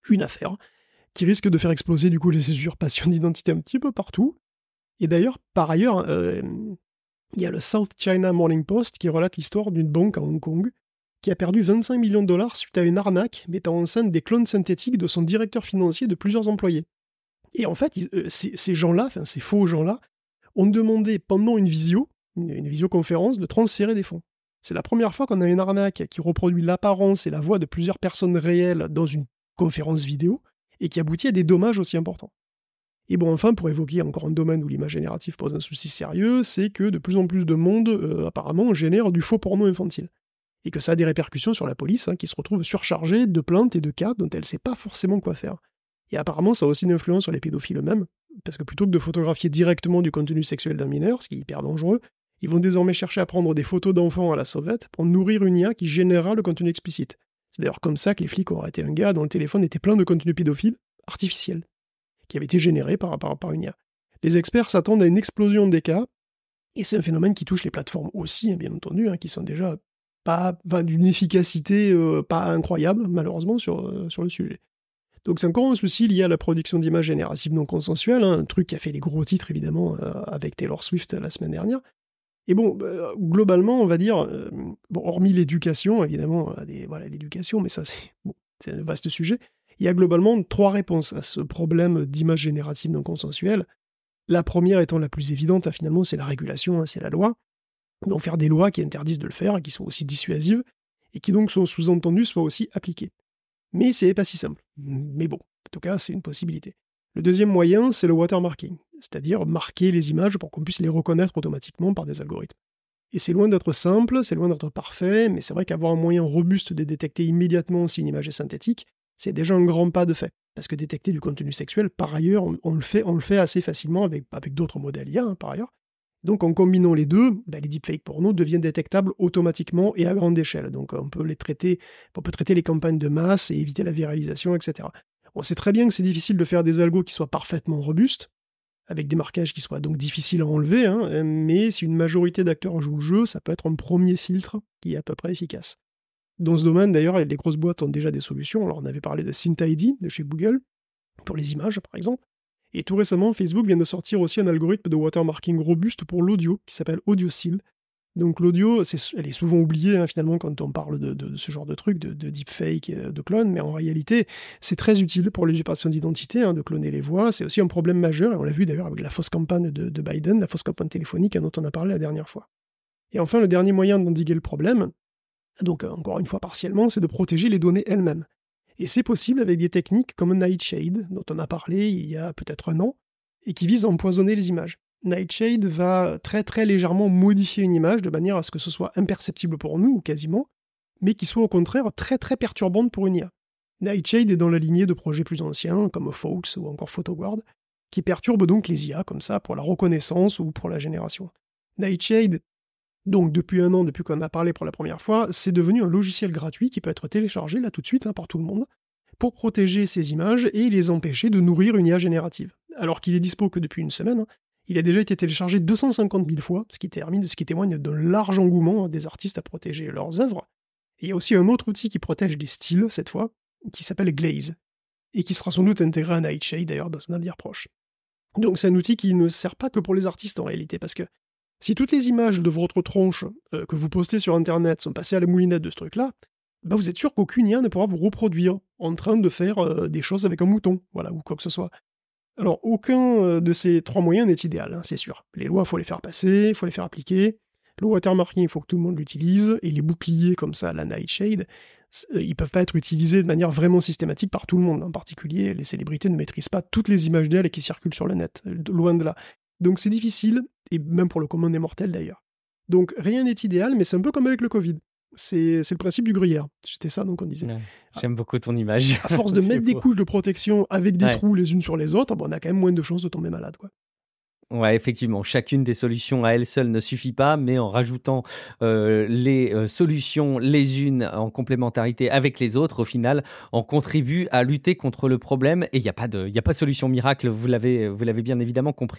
une affaire qui risque de faire exploser du coup les usurpations d'identité un petit peu partout. Et d'ailleurs, par ailleurs, euh, il y a le South China Morning Post qui relate l'histoire d'une banque à Hong Kong qui a perdu vingt-cinq millions de dollars suite à une arnaque mettant en scène des clones synthétiques de son directeur financier et de plusieurs employés. Et en fait, ils, euh, ces, ces gens-là, enfin ces faux gens-là, ont demandé pendant une visio, une, une visioconférence, de transférer des fonds. C'est la première fois qu'on a une arnaque qui reproduit l'apparence et la voix de plusieurs personnes réelles dans une conférence vidéo et qui aboutit à des dommages aussi importants. Et bon, enfin, pour évoquer encore un domaine où l'image générative pose un souci sérieux, c'est que de plus en plus de monde, euh, apparemment, génère du faux porno infantile. Et que ça a des répercussions sur la police, hein, qui se retrouve surchargée de plaintes et de cas dont elle ne sait pas forcément quoi faire. Et apparemment, ça a aussi une influence sur les pédophiles eux-mêmes, parce que plutôt que de photographier directement du contenu sexuel d'un mineur, ce qui est hyper dangereux, ils vont désormais chercher à prendre des photos d'enfants à la sauvette pour nourrir une I A qui générera le contenu explicite. C'est d'ailleurs comme ça que les flics ont arrêté un gars dont le téléphone était plein de contenu pédophile artificiel, qui avait été généré par, par, par une I A. Les experts s'attendent à une explosion des cas, et c'est un phénomène qui touche les plateformes aussi, hein, bien entendu, hein, qui sont déjà pas, enfin, d'une efficacité euh, pas incroyable, malheureusement, sur, euh, sur le sujet. Donc c'est encore un souci lié à la production d'images génératives non consensuelles, hein, un truc qui a fait les gros titres, évidemment, euh, avec Taylor Swift la semaine dernière. Et bon, euh, globalement, on va dire, euh, bon, hormis l'éducation, évidemment, euh, des, voilà, l'éducation, mais ça, c'est, bon, c'est un vaste sujet, il y a globalement trois réponses à ce problème d'images génératives non consensuelles. La première étant la plus évidente, hein, finalement, c'est la régulation, hein, c'est la loi. Donc faire des lois qui interdisent de le faire, qui sont aussi dissuasives, et qui donc sont sous-entendues soient aussi appliquées. Mais c'est pas si simple. Mais bon, en tout cas, c'est une possibilité. Le deuxième moyen, c'est le watermarking, c'est-à-dire marquer les images pour qu'on puisse les reconnaître automatiquement par des algorithmes. Et c'est loin d'être simple, c'est loin d'être parfait, mais c'est vrai qu'avoir un moyen robuste de détecter immédiatement si une image est synthétique, c'est déjà un grand pas de fait. Parce que détecter du contenu sexuel, par ailleurs, on, on, le, fait, on le fait assez facilement avec, avec d'autres modèles I A, hein, par ailleurs. Donc en combinant les deux, bah, les deepfakes porno deviennent détectables automatiquement et à grande échelle. Donc on peut les traiter, on peut traiter les campagnes de masse et éviter la viralisation, et cetera. On sait très bien que c'est difficile de faire des algos qui soient parfaitement robustes, avec des marquages qui soient donc difficiles à enlever, hein, mais si une majorité d'acteurs jouent le jeu, ça peut être un premier filtre qui est à peu près efficace. Dans ce domaine, d'ailleurs, les grosses boîtes ont déjà des solutions. Alors on avait parlé de SynthID de chez Google, pour les images par exemple. Et tout récemment, Facebook vient de sortir aussi un algorithme de watermarking robuste pour l'audio, qui s'appelle AudioSeal. Donc l'audio, c'est, elle est souvent oubliée hein, finalement quand on parle de, de, de ce genre de truc, de, de deepfake, de clone, mais en réalité, c'est très utile pour l'usurpation d'identité, hein, de cloner les voix. C'est aussi un problème majeur, et on l'a vu d'ailleurs avec la fausse campagne de, de Biden, la fausse campagne téléphonique hein, dont on a parlé la dernière fois. Et enfin, le dernier moyen d'endiguer le problème, donc encore une fois partiellement, c'est de protéger les données elles-mêmes. Et c'est possible avec des techniques comme Nightshade, dont on a parlé il y a peut-être un an, et qui visent à empoisonner les images. Nightshade va très très légèrement modifier une image de manière à ce que ce soit imperceptible pour nous, ou quasiment, mais qui soit au contraire très très perturbante pour une I A. Nightshade est dans la lignée de projets plus anciens, comme Fox ou encore PhotoGuard, qui perturbent donc les I A comme ça pour la reconnaissance ou pour la génération. Nightshade, donc depuis un an, depuis qu'on en a parlé pour la première fois, c'est devenu un logiciel gratuit qui peut être téléchargé là tout de suite hein, par tout le monde, pour protéger ces images et les empêcher de nourrir une I A générative. Alors qu'il est dispo que depuis une semaine, hein, il a déjà été téléchargé deux cent cinquante mille fois, ce qui, termine, ce qui témoigne d'un large engouement hein, des artistes à protéger leurs œuvres. Et il y a aussi un autre outil qui protège les styles, cette fois, qui s'appelle Glaze, et qui sera sans doute intégré à Nightshade d'ailleurs dans un avenir proche. Donc c'est un outil qui ne sert pas que pour les artistes en réalité, parce que si toutes les images de votre tronche euh, que vous postez sur Internet sont passées à la moulinette de ce truc-là, bah vous êtes sûr qu'aucune I A ne pourra vous reproduire en train de faire euh, des choses avec un mouton, voilà, ou quoi que ce soit. Alors, aucun de ces trois moyens n'est idéal, hein, c'est sûr. Les lois, il faut les faire passer, il faut les faire appliquer. Le watermarking, il faut que tout le monde l'utilise. Et les boucliers comme ça, la Nightshade, ils peuvent pas être utilisés de manière vraiment systématique par tout le monde. En particulier, les célébrités ne maîtrisent pas toutes les images d'elles qui circulent sur le net, loin de là. Donc c'est difficile, et même pour le commun des mortels d'ailleurs. Donc rien n'est idéal, mais c'est un peu comme avec le Covid. C'est, c'est le principe du gruyère. C'était ça donc on disait. Ouais, j'aime beaucoup ton image. À force de mettre des couches de protection avec des ouais. trous les unes sur les autres, bon, on a quand même moins de chances de tomber malade, quoi. Ouais, effectivement, chacune des solutions à elle seule ne suffit pas, mais en rajoutant euh, les euh, solutions les unes en complémentarité avec les autres, au final, on contribue à lutter contre le problème. Et il n'y a pas de, il n'y a pas de solution miracle, vous l'avez, vous l'avez bien évidemment compris.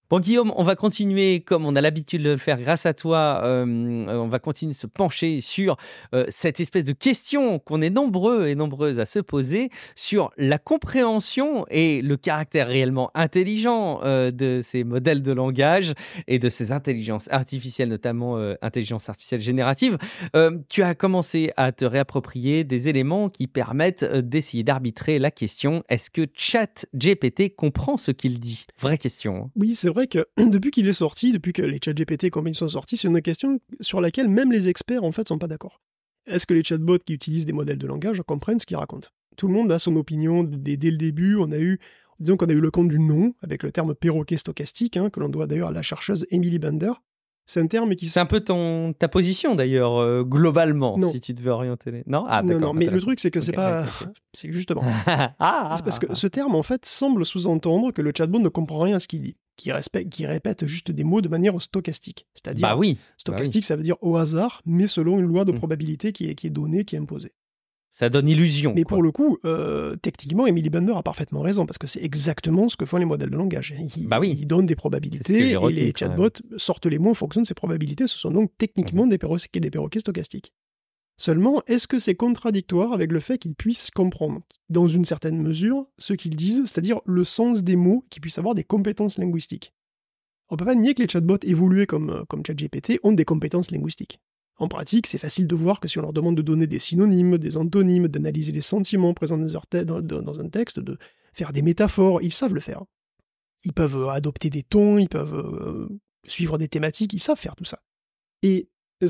Bon Guillaume, on va continuer comme on a l'habitude de le faire grâce à toi. Euh, on va continuer de se pencher sur euh, cette espèce de question qu'on est nombreux et nombreuses à se poser sur la compréhension et le caractère réellement intelligent euh, de ces modèles de langage et de ces intelligences artificielles, notamment euh, intelligence artificielle générative. Euh, tu as commencé à te réapproprier des éléments qui permettent euh, d'essayer d'arbitrer la question: est-ce que ChatGPT comprend ce qu'il dit? Vraie question. Hein. Oui, c'est vrai que depuis qu'il est sorti, depuis que les ChatGPT combien ils sont sortis, c'est une question sur laquelle même les experts en fait sont pas d'accord. Est-ce que les chatbots qui utilisent des modèles de langage comprennent ce qu'ils racontent? Tout le monde a son opinion dès, dès le début. On a eu, disons qu'on a eu le compte du nom avec le terme perroquet stochastique, hein, que l'on doit d'ailleurs à la chercheuse Emily Bender. C'est un terme qui... C'est un peu ton, ta position d'ailleurs, euh, globalement, non. si tu devais orienter les... Non, ah, non, non, mais le truc c'est que okay, c'est pas... okay, okay. C'est justement... ah, c'est parce que ce terme en fait semble sous-entendre que le chatbot ne comprend rien à ce qu'il dit, qui, respecte, qui répète juste des mots de manière stochastique. C'est-à-dire, bah oui, stochastique bah oui. ça veut dire au hasard, mais selon une loi de probabilité qui est, qui est donnée, qui est imposée. Ça donne illusion. Mais quoi. pour le coup, euh, techniquement, Emily Bender a parfaitement raison, parce que c'est exactement ce que font les modèles de langage. Ils, bah oui. ils donnent des probabilités, et les chatbots sortent les mots en fonction de ces probabilités. Ce sont donc techniquement mmh. des, perroquets, des perroquets stochastiques. Seulement, est-ce que c'est contradictoire avec le fait qu'ils puissent comprendre, dans une certaine mesure, ce qu'ils disent, c'est-à-dire le sens des mots, qu'ils puissent avoir des compétences linguistiques? On ne peut pas nier que les chatbots évolués comme, comme ChatGPT ont des compétences linguistiques. En pratique, c'est facile de voir que si on leur demande de donner des synonymes, des antonymes, d'analyser les sentiments présents dans, te- dans, dans un texte, de faire des métaphores, ils savent le faire. Ils peuvent adopter des tons, ils peuvent euh, suivre des thématiques, ils savent faire tout ça. Et,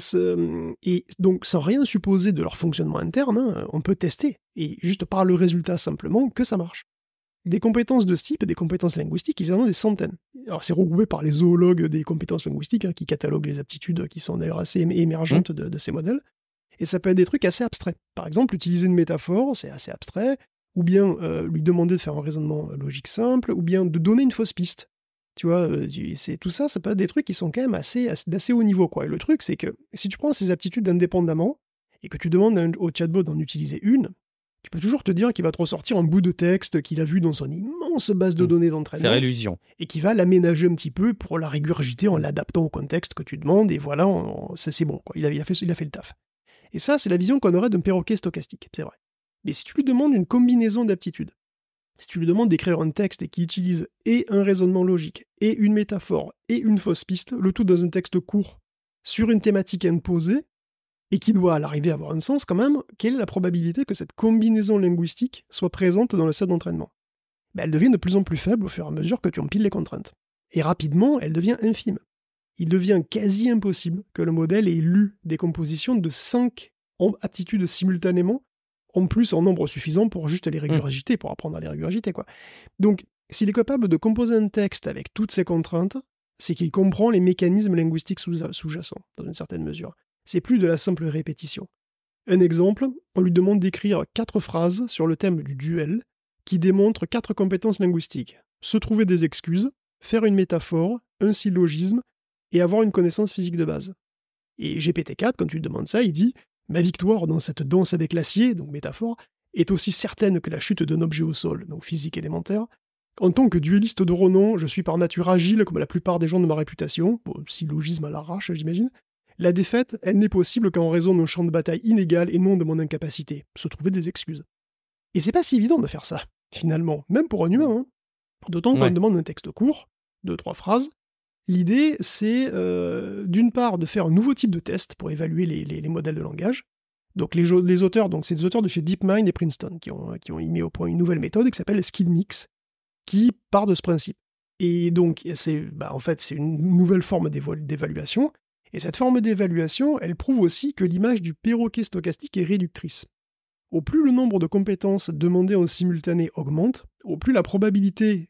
et donc, sans rien supposer de leur fonctionnement interne, hein, on peut tester, et juste par le résultat simplement, que ça marche. Des compétences de ce type, des compétences linguistiques, ils en ont des centaines. Alors c'est regroupé par les zoologues des compétences linguistiques, hein, qui cataloguent les aptitudes qui sont d'ailleurs assez émergentes de, de ces modèles. Et ça peut être des trucs assez abstraits. Par exemple, utiliser une métaphore, c'est assez abstrait, ou bien euh, lui demander de faire un raisonnement logique simple, ou bien de donner une fausse piste. Tu vois, euh, c'est, tout ça, ça peut être des trucs qui sont quand même assez, assez, d'assez haut niveau, quoi. Et le truc, c'est que si tu prends ces aptitudes indépendamment, et que tu demandes au chatbot d'en utiliser une, tu peux toujours te dire qu'il va te ressortir un bout de texte qu'il a vu dans son immense base de données d'entraînement. Faire illusion. Et qui va l'aménager un petit peu pour la régurgiter en l'adaptant au contexte que tu demandes, et voilà, on, on, ça c'est bon, quoi. Il, a, il, a fait, il a fait le taf. Et ça, c'est la vision qu'on aurait d'un perroquet stochastique, c'est vrai. Mais si tu lui demandes une combinaison d'aptitudes, si tu lui demandes d'écrire un texte qui utilise et un raisonnement logique, et une métaphore, et une fausse piste, le tout dans un texte court, sur une thématique imposée, et qui doit à l'arrivée avoir un sens quand même, quelle est la probabilité que cette combinaison linguistique soit présente dans le set d'entraînement? Ben, elle devient de plus en plus faible au fur et à mesure que tu empiles les contraintes. Et rapidement, elle devient infime. Il devient quasi impossible que le modèle ait lu des compositions de cinq aptitudes simultanément, en plus en nombre suffisant pour juste les régurgiter, pour apprendre à les régurgiter, quoi. Donc, s'il est capable de composer un texte avec toutes ces contraintes, c'est qu'il comprend les mécanismes linguistiques sous-jacents, dans une certaine mesure. C'est plus de la simple répétition. Un exemple, on lui demande d'écrire quatre phrases sur le thème du duel qui démontrent quatre compétences linguistiques. Se trouver des excuses, faire une métaphore, un syllogisme et avoir une connaissance physique de base. Et G P T quatre, quand tu lui demandes ça, il dit « Ma victoire dans cette danse avec l'acier, donc métaphore, est aussi certaine que la chute d'un objet au sol, donc physique élémentaire. En tant que duelliste de renom, je suis par nature agile comme la plupart des gens de ma réputation. » Bon, syllogisme à l'arrache, j'imagine. La défaite, elle n'est possible qu'en raison d'un champ de bataille inégal et non de mon incapacité. Se trouver des excuses. Et c'est pas si évident de faire ça, finalement, même pour un humain. Hein. D'autant qu'on ouais. demande un texte court, deux, trois phrases. L'idée, c'est euh, d'une part de faire un nouveau type de test pour évaluer les, les, les modèles de langage. Donc les, les auteurs, donc c'est des auteurs de chez DeepMind et Princeton qui ont, qui ont mis au point une nouvelle méthode qui s'appelle SkillMix, qui part de ce principe. Et donc, c'est, bah, en fait, c'est une nouvelle forme d'évaluation. Et cette forme d'évaluation, elle prouve aussi que l'image du perroquet stochastique est réductrice. Au plus le nombre de compétences demandées en simultané augmente, au plus la probabilité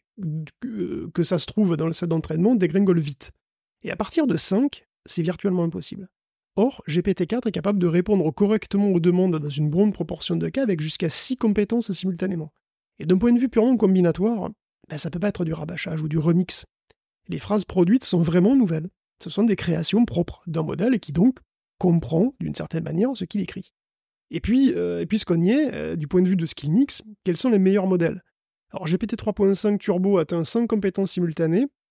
que ça se trouve dans le set d'entraînement dégringole vite. Et à partir de cinq, c'est virtuellement impossible. Or, G P T quatre est capable de répondre correctement aux demandes dans une bonne proportion de cas avec jusqu'à six compétences simultanément. Et d'un point de vue purement combinatoire, ben ça peut pas être du rabâchage ou du remix. Les phrases produites sont vraiment nouvelles. Ce sont des créations propres d'un modèle qui donc comprend d'une certaine manière ce qu'il écrit. Et puis, euh, et puisqu'on y est, euh, du point de vue de SkillMix, quels sont les meilleurs modèles? Alors G P T trois point cinq Turbo atteint cinq compétences simultanées,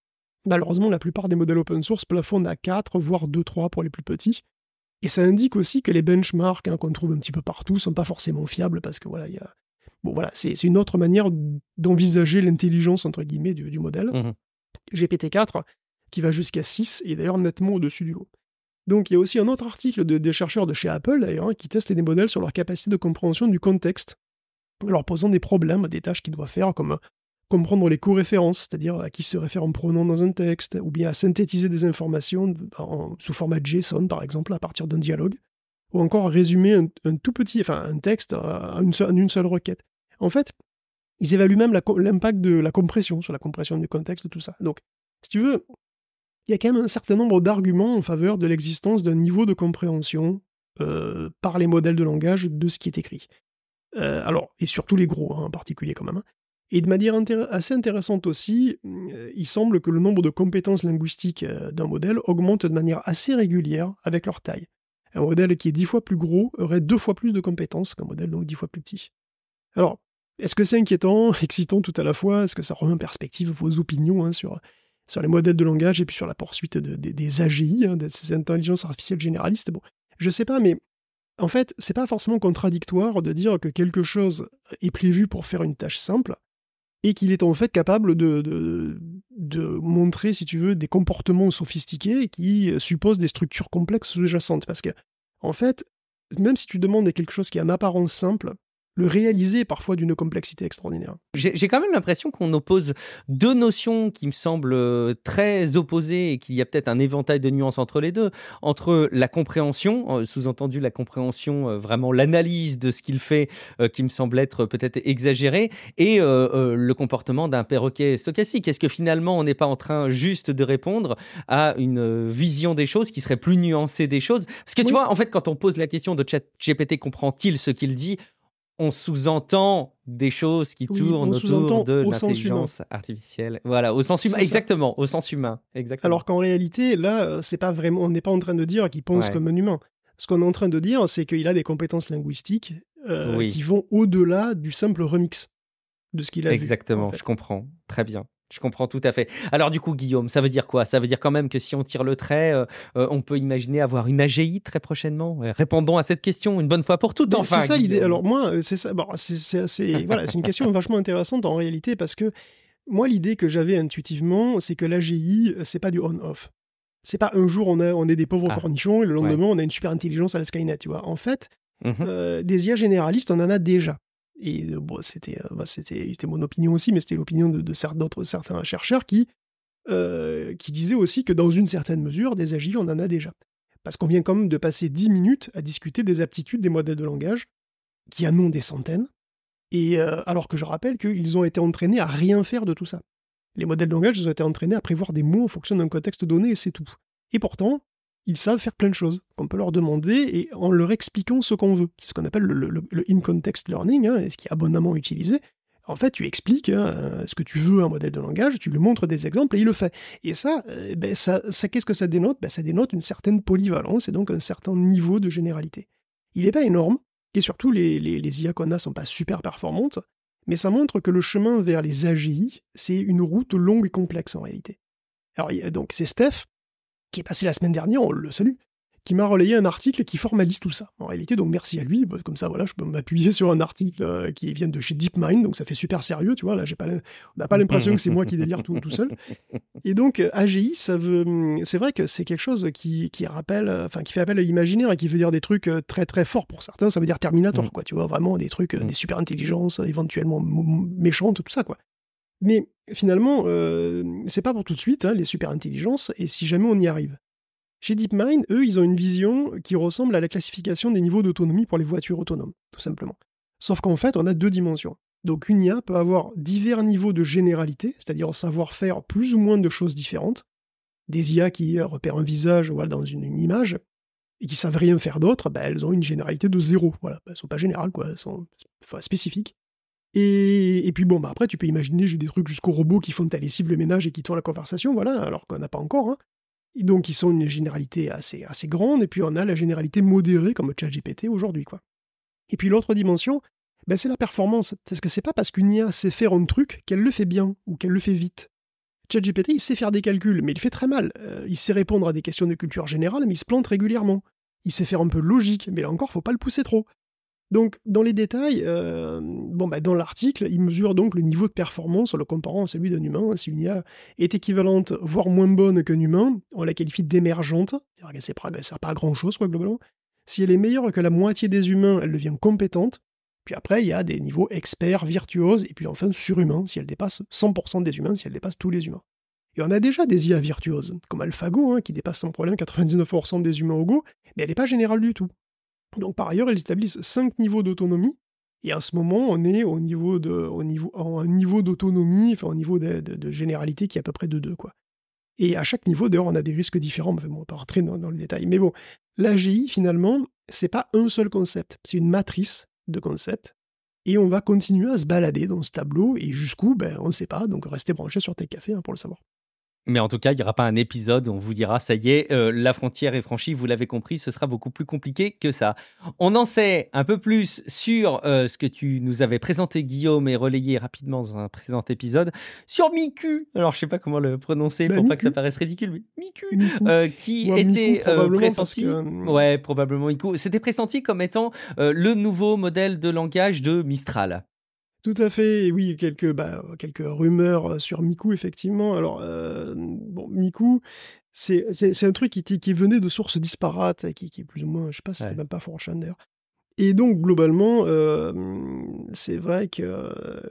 Malheureusement, la plupart des modèles open source plafonnent à quatre, voire deux trois pour les plus petits. Et ça indique aussi que les benchmarks hein, qu'on trouve un petit peu partout sont pas forcément fiables parce que voilà, il y a... bon, voilà, c'est, c'est une autre manière d'envisager l'intelligence entre guillemets du, du modèle. Mmh. G P T quatre qui va jusqu'à six et d'ailleurs nettement au-dessus du lot. Donc il y a aussi un autre article de, des chercheurs de chez Apple d'ailleurs hein, qui testent des modèles sur leur capacité de compréhension du contexte, leur posant des problèmes, des tâches qu'ils doivent faire comme comprendre les coréférences, c'est-à-dire à qui se réfère en pronom dans un texte, ou bien à synthétiser des informations en, sous format JSON, par exemple, à partir d'un dialogue, ou encore à résumer un, un tout petit, enfin un texte à une, seule, à une seule requête. En fait, ils évaluent même la, l'impact de la compression, sur la compression du contexte, tout ça. Donc, si tu veux, il y a quand même un certain nombre d'arguments en faveur de l'existence d'un niveau de compréhension euh, par les modèles de langage de ce qui est écrit. Euh, alors, et surtout les gros, hein, en particulier quand même. Hein. Et de manière intér- assez intéressante aussi, euh, il semble que le nombre de compétences linguistiques euh, d'un modèle augmente de manière assez régulière avec leur taille. Un modèle qui est dix fois plus gros aurait deux fois plus de compétences qu'un modèle donc dix fois plus petit. Alors, est-ce que c'est inquiétant, excitant tout à la fois? Est-ce que ça remet en perspective vos opinions hein, sur, sur les modèles de langage et puis sur la poursuite de, de, des A G I, hein, de ces intelligences artificielles généralistes? Bon, je sais pas, mais en fait, c'est pas forcément contradictoire de dire que quelque chose est prévu pour faire une tâche simple, et qu'il est en fait capable de, de, de montrer, si tu veux, des comportements sophistiqués qui supposent des structures complexes sous-jacentes. Parce que, en fait, même si tu demandes quelque chose qui est en apparence simple, le réaliser est parfois d'une complexité extraordinaire. J'ai, j'ai quand même l'impression qu'on oppose deux notions qui me semblent très opposées et qu'il y a peut-être un éventail de nuances entre les deux. Entre la compréhension, sous-entendu la compréhension, vraiment l'analyse de ce qu'il fait, euh, qui me semble être peut-être exagérée, et euh, euh, le comportement d'un perroquet stochastique. Est-ce que finalement on n'est pas en train juste de répondre à une vision des choses qui serait plus nuancée des choses? Parce que tu oui. vois, en fait, quand on pose la question de ChatGPT, comprend-il ce qu'il dit? On sous-entend des choses qui oui, tournent autour de l'intelligence artificielle. Voilà, au sens humain. Exactement, au sens humain. Exactement. Alors qu'en réalité, là, c'est pas vraiment, on n'est pas en train de dire qu'il pense ouais. comme un humain. Ce qu'on est en train de dire, c'est qu'il a des compétences linguistiques euh, oui. qui vont au-delà du simple remix de ce qu'il a Exactement, vu. Exactement, en fait. Je comprends. Très bien. Je comprends tout à fait. Alors du coup, Guillaume, ça veut dire quoi? Ça veut dire quand même que si on tire le trait, euh, euh, on peut imaginer avoir une A G I très prochainement. Répondons à cette question une bonne fois pour toutes. Enfin, c'est ça Guillaume. l'idée. Alors moi, c'est ça. Bon, c'est, c'est, c'est, voilà, c'est une question vachement intéressante en réalité parce que moi, l'idée que j'avais intuitivement, c'est que l'A G I, c'est pas du on-off. C'est pas un jour on, a, on est des pauvres ah, cornichons et le lendemain ouais. on a une super intelligence à la Skynet. Tu vois. En fait, mm-hmm. euh, des I A généralistes, on en a déjà. Et bon, c'était, bah, c'était, c'était mon opinion aussi, mais c'était l'opinion de, de certains, d'autres, certains chercheurs qui, euh, qui disaient aussi que dans une certaine mesure, des A G I, on en a déjà. Parce qu'on vient quand même de passer dix minutes à discuter des aptitudes des modèles de langage, qui en ont des centaines, et euh, alors que je rappelle qu'ils ont été entraînés à rien faire de tout ça. Les modèles de langage, ils ont été entraînés à prévoir des mots en fonction d'un contexte donné, et c'est tout. Et pourtant, ils savent faire plein de choses qu'on peut leur demander et en leur expliquant ce qu'on veut. C'est ce qu'on appelle le, le, le in-context learning, hein, ce qui est abondamment utilisé. En fait, tu expliques hein, ce que tu veux à un modèle de langage, tu lui montres des exemples et il le fait. Et ça, euh, ben, ça, ça qu'est-ce que ça dénote? Ben, ça dénote une certaine polyvalence et donc un certain niveau de généralité. Il n'est pas énorme, et surtout les, les, les I A qu'on a ne sont pas super performantes, mais ça montre que le chemin vers les A G I, c'est une route longue et complexe en réalité. Alors, donc, c'est Steph, qui est passé la semaine dernière, on le salue, qui m'a relayé un article qui formalise tout ça. En réalité, donc merci à lui, comme ça, voilà, je peux m'appuyer sur un article euh, qui vient de chez DeepMind, donc ça fait super sérieux, tu vois, là, j'ai pas, on n'a pas l'impression que c'est moi qui délire tout, tout seul. Et donc, A G I, ça veut, c'est vrai que c'est quelque chose qui, qui rappelle, enfin, qui fait appel à l'imaginaire et qui veut dire des trucs très très forts pour certains, ça veut dire Terminator, quoi, tu vois, vraiment des trucs, des super intelligences, éventuellement méchantes, tout ça, quoi. Mais finalement, euh, c'est pas pour tout de suite, hein, les super intelligences, et si jamais on y arrive. Chez DeepMind, eux, ils ont une vision qui ressemble à la classification des niveaux d'autonomie pour les voitures autonomes, tout simplement. Sauf qu'en fait, on a deux dimensions. Donc une I A peut avoir divers niveaux de généralité, c'est-à-dire savoir faire plus ou moins de choses différentes. Des I A qui repèrent un visage voilà, dans une, une image, et qui savent rien faire d'autre, bah, elles ont une généralité de zéro. Voilà, bah, elles sont pas générales, quoi, elles sont enfin, spécifiques. Et, et puis bon, bah après, tu peux imaginer, j'ai des trucs jusqu'aux robots qui font ta lessive, le ménage et qui te font la conversation, voilà, alors qu'on n'a pas encore. Hein. Et donc, ils sont une généralité assez, assez grande, et puis on a la généralité modérée, comme ChatGPT aujourd'hui, quoi. Et puis l'autre dimension, bah, c'est la performance. Parce que c'est pas parce qu'une I A sait faire un truc qu'elle le fait bien, ou qu'elle le fait vite. ChatGPT, il sait faire des calculs, mais il fait très mal. Euh, il sait répondre à des questions de culture générale, mais il se plante régulièrement. Il sait faire un peu de logique, mais là encore, faut pas le pousser trop. Donc, dans les détails, euh, bon, bah, dans l'article, il mesure donc le niveau de performance en le comparant à celui d'un humain. Si une I A est équivalente, voire moins bonne qu'un humain, on la qualifie d'émergente, c'est-à-dire qu'elle ne sert pas à grand-chose, quoi, globalement. Si elle est meilleure que la moitié des humains, elle devient compétente. Puis après, il y a des niveaux experts, virtuoses, et puis enfin surhumains, si elle dépasse cent pour cent des humains, si elle dépasse tous les humains. Et on a déjà des I A virtuoses, comme AlphaGo, hein, qui dépasse sans problème quatre-vingt-dix-neuf pour cent des humains au Go, mais elle n'est pas générale du tout. Donc par ailleurs, ils établissent cinq niveaux d'autonomie, et en ce moment, on est au niveau de, au niveau, en un niveau d'autonomie, enfin au niveau de, de, de généralité qui est à peu près de deux, quoi. Et à chaque niveau, d'ailleurs, on a des risques différents, mais bon, on va pas rentrer dans, dans le détail. Mais bon, l'A G I, finalement, c'est pas un seul concept, c'est une matrice de concepts, et on va continuer à se balader dans ce tableau, et jusqu'où, ben, on ne sait pas, donc restez branchés sur Tech Café hein, pour le savoir. Mais en tout cas, il n'y aura pas un épisode où on vous dira, ça y est, euh, la frontière est franchie, vous l'avez compris, ce sera beaucoup plus compliqué que ça. On en sait un peu plus sur euh, ce que tu nous avais présenté, Guillaume, et relayé rapidement dans un précédent épisode, sur Miku, alors je ne sais pas comment le prononcer bah, pour Miku. pas que ça paraisse ridicule, mais Miku, Miku. Euh, qui ouais, était Miku, euh, probablement pressenti, parce que... ouais, probablement Miku, c'était pressenti comme étant euh, le nouveau modèle de langage de Mistral. Tout à fait, et oui, quelques, bah, quelques rumeurs sur Miku, effectivement. Alors, euh, bon, Miku, c'est, c'est, c'est un truc qui, qui venait de sources disparates, qui, qui est plus ou moins, je sais pas si c'était Ouais. même pas four chan d'ailleurs. Et donc, globalement, euh, c'est vrai que euh,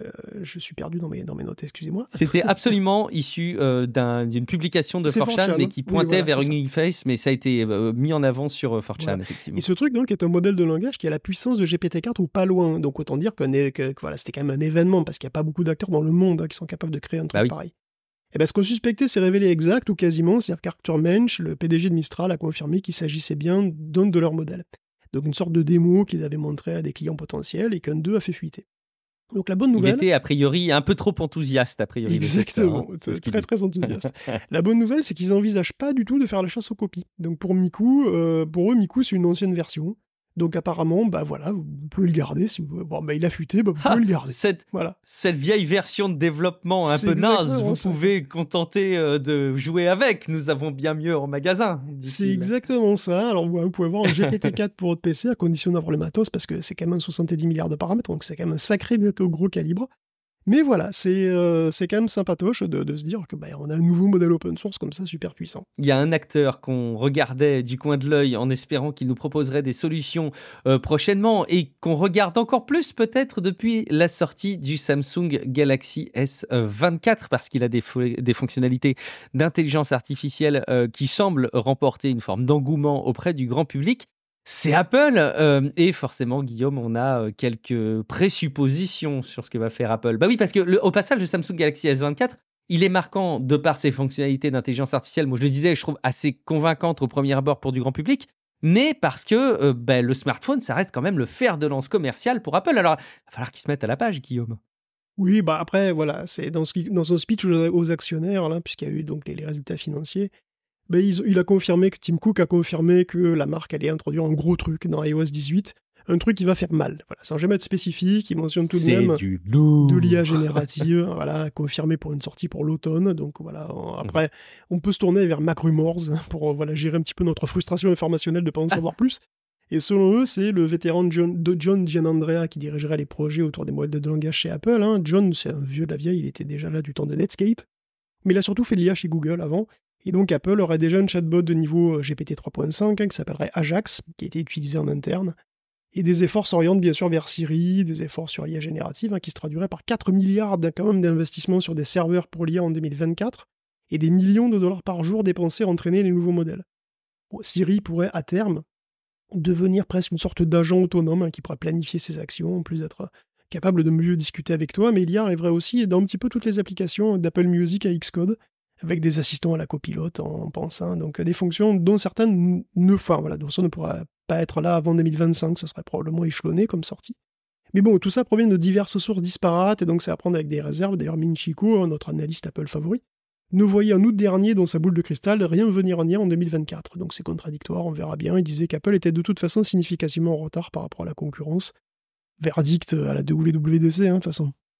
je suis perdu dans mes, dans mes notes, excusez-moi. C'était absolument issu euh, d'un, d'une publication de C'est four chan, four chan, mais qui oui, pointait voilà, vers c'est ça. Uniface, mais ça a été euh, mis en avant sur euh, four chan, Voilà. effectivement. Et ce truc, donc, est un modèle de langage qui a la puissance de G P T quatre ou pas loin. Donc, autant dire que, que, que voilà, c'était quand même un événement, parce qu'il n'y a pas beaucoup d'acteurs dans le monde hein, qui sont capables de créer un truc Bah oui. pareil. Et ben, ce qu'on suspectait s'est révélé exact, ou quasiment, c'est-à-dire qu'Arthur Mensch, le P D G de Mistral, a confirmé qu'il s'agissait bien d'un de leurs modèles. Donc une sorte de démo qu'ils avaient montré à des clients potentiels et qu'un d'eux a fait fuiter. Donc la bonne nouvelle... Il était a priori un peu trop enthousiaste, a priori. Exactement, le testeur, hein, très très enthousiaste. La bonne nouvelle, c'est qu'ils n'envisagent pas du tout de faire la chasse aux copies. Donc pour Miku, euh, pour eux, Miku, c'est une ancienne version. Donc apparemment, bah voilà, vous pouvez le garder. Si vous... Bon, bah il a fuité, bah vous pouvez ah, le garder. Cette, voilà. cette vieille version de développement un c'est peu naze, vous ça. pouvez contenter euh, de jouer avec. Nous avons bien mieux en magasin. C'est exactement ça. Alors vous pouvez avoir un G P T quatre pour votre P C à condition d'avoir le matos parce que c'est quand même soixante-dix milliards de paramètres, donc c'est quand même un sacré gros calibre. Mais voilà, c'est, euh, c'est quand même sympatoche de, de se dire que bah, on a un nouveau modèle open source comme ça, super puissant. Il y a un acteur qu'on regardait du coin de l'œil en espérant qu'il nous proposerait des solutions euh, prochainement et qu'on regarde encore plus peut-être depuis la sortie du Samsung Galaxy S vingt-quatre parce qu'il a des, fo- des fonctionnalités d'intelligence artificielle euh, qui semblent remporter une forme d'engouement auprès du grand public. C'est Apple euh, et forcément, Guillaume, on a euh, quelques présuppositions sur ce que va faire Apple. Bah oui, parce que le, au passage, le Samsung Galaxy S vingt-quatre, il est marquant de par ses fonctionnalités d'intelligence artificielle. Moi, je le disais, je trouve assez convaincante au premier abord pour du grand public, mais parce que euh, bah, le smartphone, ça reste quand même le fer de lance commercial pour Apple. Alors, il va falloir qu'ils se mettent à la page, Guillaume. Oui, bah après, voilà, c'est dans, ce, dans son speech aux actionnaires, là, puisqu'il y a eu donc les, les résultats financiers. Ben, ils, il a confirmé que Tim Cook a confirmé que la marque allait introduire un gros truc dans i O S dix-huit, un truc qui va faire mal. Voilà, sans jamais être spécifique, il mentionne tout de C'est même du lourd. de l'I A générative, voilà, confirmé pour une sortie pour l'automne. Donc voilà, on, après, on peut se tourner vers MacRumors pour voilà, gérer un petit peu notre frustration informationnelle de ne pas en savoir plus. Et selon eux, c'est le vétéran John, de John Gianandrea qui dirigerait les projets autour des modèles de langage chez Apple. Hein. John, c'est un vieux de la vieille, il était déjà là du temps de Netscape. Mais il a surtout fait de l'I A chez Google avant. Et donc Apple aurait déjà un chatbot de niveau G P T trois point cinq hein, qui s'appellerait Ajax, qui a été utilisé en interne. Et des efforts s'orientent bien sûr vers Siri, des efforts sur l'I A générative, hein, qui se traduiraient par quatre milliards quand même d'investissements sur des serveurs pour l'I A en deux mille vingt-quatre, et des millions de dollars par jour dépensés à entraîner les nouveaux modèles. Bon, Siri pourrait à terme devenir presque une sorte d'agent autonome hein, qui pourrait planifier ses actions, en plus d'être capable de mieux discuter avec toi, mais l'I A arriverait aussi dans un petit peu toutes les applications d'Apple Music à Xcode, avec des assistants à la copilote en pensant, donc des fonctions dont certaines ne, enfin, voilà, dont ça ne pourra pas être là avant deux mille vingt-cinq, ce serait probablement échelonné comme sortie. Mais bon, tout ça provient de diverses sources disparates, et donc c'est à prendre avec des réserves. D'ailleurs, Min Chiku, notre analyste Apple favori, ne voyait en août dernier dans sa boule de cristal rien venir en I A en deux mille vingt-quatre, donc c'est contradictoire, on verra bien. Il disait qu'Apple était de toute façon significativement en retard par rapport à la concurrence. Verdict à la W W D C, hein, de toute façon.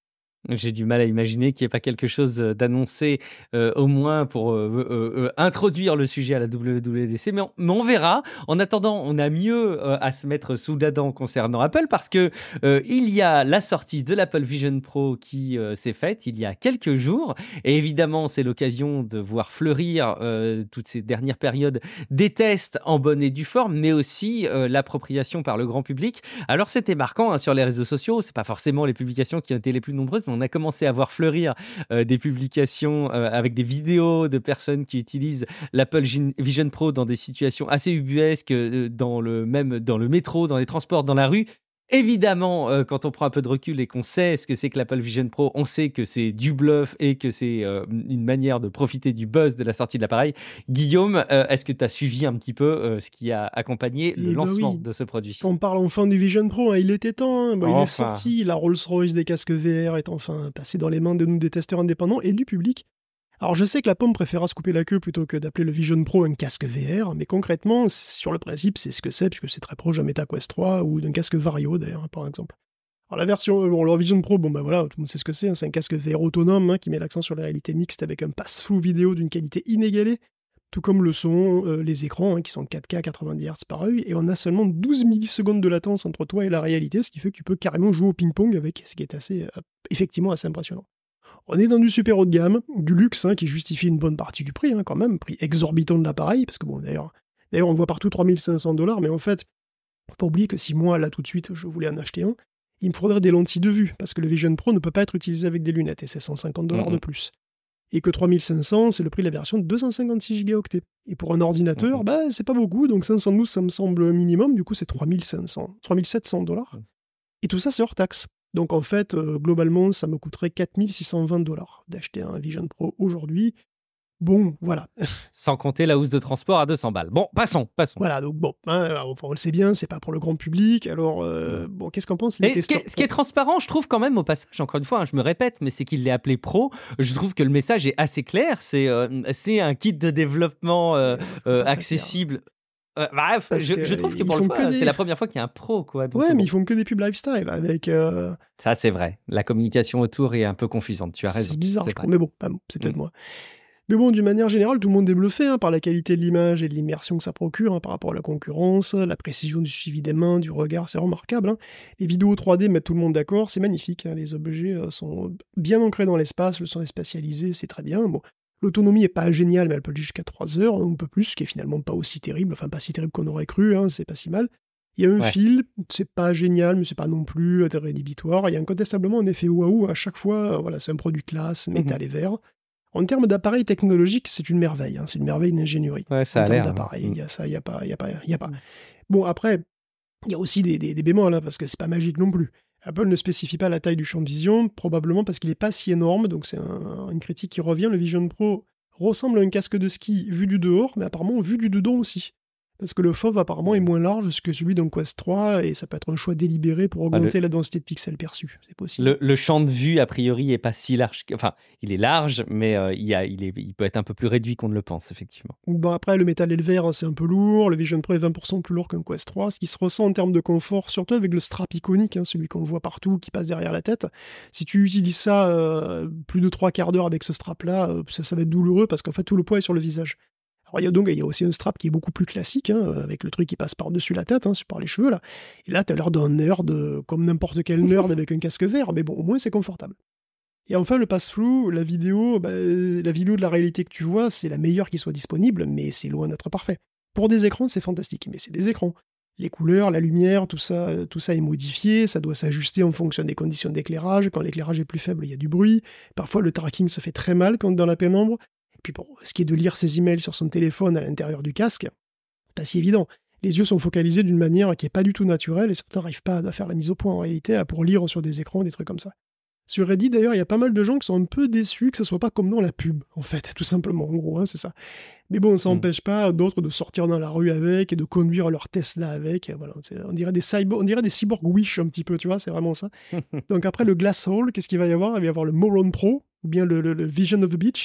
J'ai du mal à imaginer qu'il n'y ait pas quelque chose d'annoncé, euh, au moins pour euh, euh, euh, introduire le sujet à la W W D C, mais on, mais on verra. En attendant, on a mieux euh, à se mettre sous la dent concernant Apple parce que euh, il y a la sortie de l'Apple Vision Pro qui euh, s'est faite il y a quelques jours, et évidemment, c'est l'occasion de voir fleurir euh, toutes ces dernières périodes des tests en bonne et due forme, mais aussi euh, l'appropriation par le grand public. Alors, c'était marquant hein, sur les réseaux sociaux, c'est pas forcément les publications qui ont été les plus nombreuses, mais on a commencé à voir fleurir euh, des publications euh, avec des vidéos de personnes qui utilisent l'Apple Vision Pro dans des situations assez ubuesques, euh, dans le même dans le métro, dans les transports, dans la rue. Évidemment, euh, quand on prend un peu de recul et qu'on sait ce que c'est que l'Apple Vision Pro, on sait que c'est du bluff et que c'est euh, une manière de profiter du buzz de la sortie de l'appareil. Guillaume, euh, est-ce que tu as suivi un petit peu euh, ce qui a accompagné le Et bah lancement oui. de ce produit? On parle enfin du Vision Pro, hein, il était temps, hein. Bon, il est Enfin. sorti, la Rolls-Royce des casques V R est enfin passée dans les mains de nous des testeurs indépendants et du public. Alors je sais que la pomme préférera se couper la queue plutôt que d'appeler le Vision Pro un casque V R, mais concrètement, sur le principe, c'est ce que c'est, puisque c'est très proche d'un MetaQuest trois ou d'un casque Vario d'ailleurs, par exemple. Alors la version, bon, le Vision Pro, bon bah voilà, tout le monde sait ce que c'est, hein, c'est un casque V R autonome hein, qui met l'accent sur la réalité mixte avec un pass-through vidéo d'une qualité inégalée, tout comme le son, euh, les écrans, hein, qui sont quatre K quatre-vingt-dix hertz par œil, et on a seulement douze millisecondes de latence entre toi et la réalité, ce qui fait que tu peux carrément jouer au ping-pong avec, ce qui est assez, euh, effectivement assez impressionnant. On est dans du super haut de gamme, du luxe, hein, qui justifie une bonne partie du prix, hein, quand même, prix exorbitant de l'appareil, parce que bon, d'ailleurs, d'ailleurs on voit partout trois mille cinq cents dollars, mais en fait, faut pas oublier que si moi, là, tout de suite, je voulais en acheter un, il me faudrait des lentilles de vue, parce que le Vision Pro ne peut pas être utilisé avec des lunettes, et c'est cent cinquante dollars Mmh. de plus. Et que trois mille cinq cents, c'est le prix de la version de deux cent cinquante-six gigaoctets. Et pour un ordinateur, Mmh. bah, c'est pas beaucoup, donc cinq cent douze, ça me semble minimum, du coup, c'est trois mille cinq cents, trois mille sept cents dollars. Et tout ça, c'est hors taxe. Donc en fait, euh, globalement, ça me coûterait quatre mille six cent vingt dollars d'acheter un Vision Pro aujourd'hui. Bon, voilà. Sans compter la hausse de transport à deux cents balles. Bon, passons, passons. Voilà, donc bon, hein, enfin, on le sait bien, c'est pas pour le grand public. Alors, euh, bon, qu'est-ce qu'en pensent les Et ce qui, testeurs est, ce qui est transparent, je trouve quand même au passage, encore une fois, hein, je me répète, mais c'est qu'il l'est appelé Pro. Je trouve que le message est assez clair. C'est, euh, c'est un kit de développement euh, euh, accessible. Euh, bref, je, je trouve que pour le fois, des... c'est la première fois qu'il y a un Pro, quoi. Donc ouais, bon. mais ils font que des pubs lifestyle avec. Euh... Ça, c'est vrai. La communication autour est un peu confusante. Tu as raison. C'est bizarre, c'est je trouve. Mais bon, c'est peut-être mmh. moi. Mais bon, d'une manière générale, tout le monde est bluffé hein, par la qualité de l'image et de l'immersion que ça procure hein, par rapport à la concurrence, la précision du suivi des mains, du regard, c'est remarquable. Hein. Les vidéos trois D mettent tout le monde d'accord, c'est magnifique. Hein, les objets euh, sont bien ancrés dans l'espace, le son est spatialisé, c'est très bien. Bon, l'autonomie est pas géniale, mais elle peut aller jusqu'à trois heures, un peu plus, ce qui est finalement pas aussi terrible, enfin pas si terrible qu'on aurait cru, hein, c'est pas si mal. Il y a un ouais. fil, c'est pas génial, mais c'est pas non plus rédhibitoire. Il y a incontestablement un effet waouh à chaque fois. Voilà, c'est un produit classe, métal mmh. et vert. En termes d'appareils technologiques, c'est une merveille. Hein, c'est une merveille d'ingénierie. Ouais, ça en a termes l'air. d'appareils, il Mmh. y a ça, il y a pas, il y a pas, il y a pas. Mmh. Bon, après, il y a aussi des, des, des bémols, hein, parce que c'est pas magique non plus. Apple ne spécifie pas la taille du champ de vision, probablement parce qu'il n'est pas si énorme, donc c'est un, une critique qui revient. Le Vision Pro ressemble à un casque de ski vu du dehors, mais apparemment vu du dedans aussi. Parce que le fauve apparemment est moins large que celui d'un Quest trois, et ça peut être un choix délibéré pour augmenter ah, le... la densité de pixels perçus. C'est possible. Le, le champ de vue, a priori, est pas si large. Que... Enfin, il est large, mais euh, il, y a, il, est, il peut être un peu plus réduit qu'on ne le pense, effectivement. Bon, après, le métal et le verre, hein, c'est un peu lourd. Le Vision Pro est vingt pour cent plus lourd qu'un Quest trois, ce qui se ressent en termes de confort, surtout avec le strap iconique, hein, celui qu'on voit partout, qui passe derrière la tête. Si tu utilises ça euh, plus de trois quarts d'heure avec ce strap-là, euh, ça, ça va être douloureux parce qu'en fait, tout le poids est sur le visage. Alors, il y a donc il y a aussi un strap qui est beaucoup plus classique, hein, avec le truc qui passe par-dessus la tête, hein, par les cheveux, là. Et là, t'as l'air d'un nerd, euh, comme n'importe quel nerd avec un casque vert, mais bon, au moins, c'est confortable. Et enfin, le pass-through, la vidéo, bah, la vidéo de la réalité que tu vois, c'est la meilleure qui soit disponible, mais c'est loin d'être parfait. Pour des écrans, c'est fantastique, mais c'est des écrans. Les couleurs, la lumière, tout ça, tout ça est modifié, ça doit s'ajuster en fonction des conditions d'éclairage. Quand l'éclairage est plus faible, il y a du bruit. Parfois, le tracking se fait très mal quand dans la pénombre. Puis pour ce qui est de lire ses emails sur son téléphone à l'intérieur du casque, c'est pas si évident. Les yeux sont focalisés d'une manière qui est pas du tout naturelle et certains n'arrivent pas à faire la mise au point en réalité pour lire sur des écrans, des trucs comme ça. Sur Reddit d'ailleurs, il y a pas mal de gens qui sont un peu déçus que ce soit pas comme dans la pub, en fait, tout simplement, en gros, hein, c'est ça. Mais bon, ça n'empêche mmh. pas d'autres de sortir dans la rue avec et de conduire leur Tesla avec. Et voilà, on dirait des cyborgs, on dirait des cyborgs Wish un petit peu, tu vois, c'est vraiment ça. Donc après le Glass Hole, qu'est-ce qu'il va y avoir ? Il va y avoir le Moron Pro, ou bien le, le, le Vision of the Beach.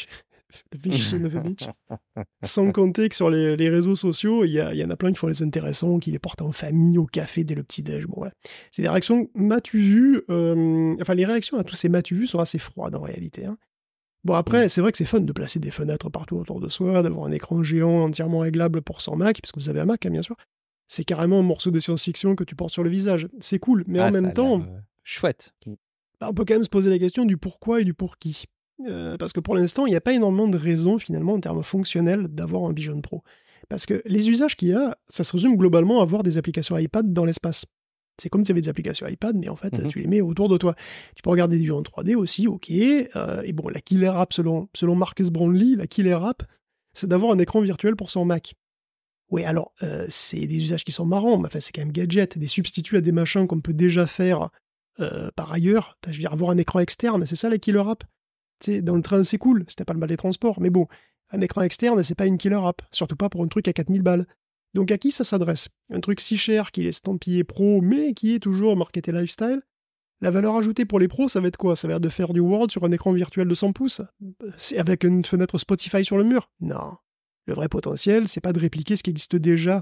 le Vision of a bitch. Sans compter que sur les, les réseaux sociaux, il y, a, il y en a plein qui font les intéressants, qui les portent en famille, au café, dès le petit-déj. Bon, voilà. C'est des réactions m'as-tu vu euh, Enfin, les réactions à tous ces m'as-tu vu sont assez froides en réalité. Hein. Bon, après, mmh. c'est vrai que c'est fun de placer des fenêtres partout autour de soi, d'avoir un écran géant entièrement réglable pour son Mac, parce que vous avez un Mac, hein, bien sûr. C'est carrément un morceau de science-fiction que tu portes sur le visage. C'est cool, mais ah, en même temps... Euh, chouette. Bah, on peut quand même se poser la question du pourquoi et du pour qui. Euh, parce que pour l'instant, il n'y a pas énormément de raisons, finalement, en termes fonctionnels, d'avoir un Vision Pro. Parce que les usages qu'il y a, ça se résume globalement à avoir des applications iPad dans l'espace. C'est comme si tu avais des applications iPad, mais en fait, mm-hmm. tu les mets autour de toi. Tu peux regarder des vues en trois D aussi, ok. Euh, et bon, la killer app, selon, selon Marcus Brownlee, la killer app, c'est d'avoir un écran virtuel pour son Mac. Oui, alors, euh, c'est des usages qui sont marrants, mais enfin, c'est quand même gadget, des substituts à des machins qu'on peut déjà faire euh, par ailleurs. Enfin, je veux dire, avoir un écran externe, c'est ça la killer app. Tu sais, dans le train, c'est cool, c'était pas le mal des transports, mais bon, un écran externe, c'est pas une killer app, surtout pas pour un truc à quatre mille balles. Donc à qui ça s'adresse ? Un truc si cher qu'il est estampillé pro, mais qui est toujours marketé lifestyle. La valeur ajoutée pour les pros, ça va être quoi ? Ça va être de faire du Word sur un écran virtuel de cent pouces ? C'est avec une fenêtre Spotify sur le mur ? Non. Le vrai potentiel, c'est pas de répliquer ce qui existe déjà,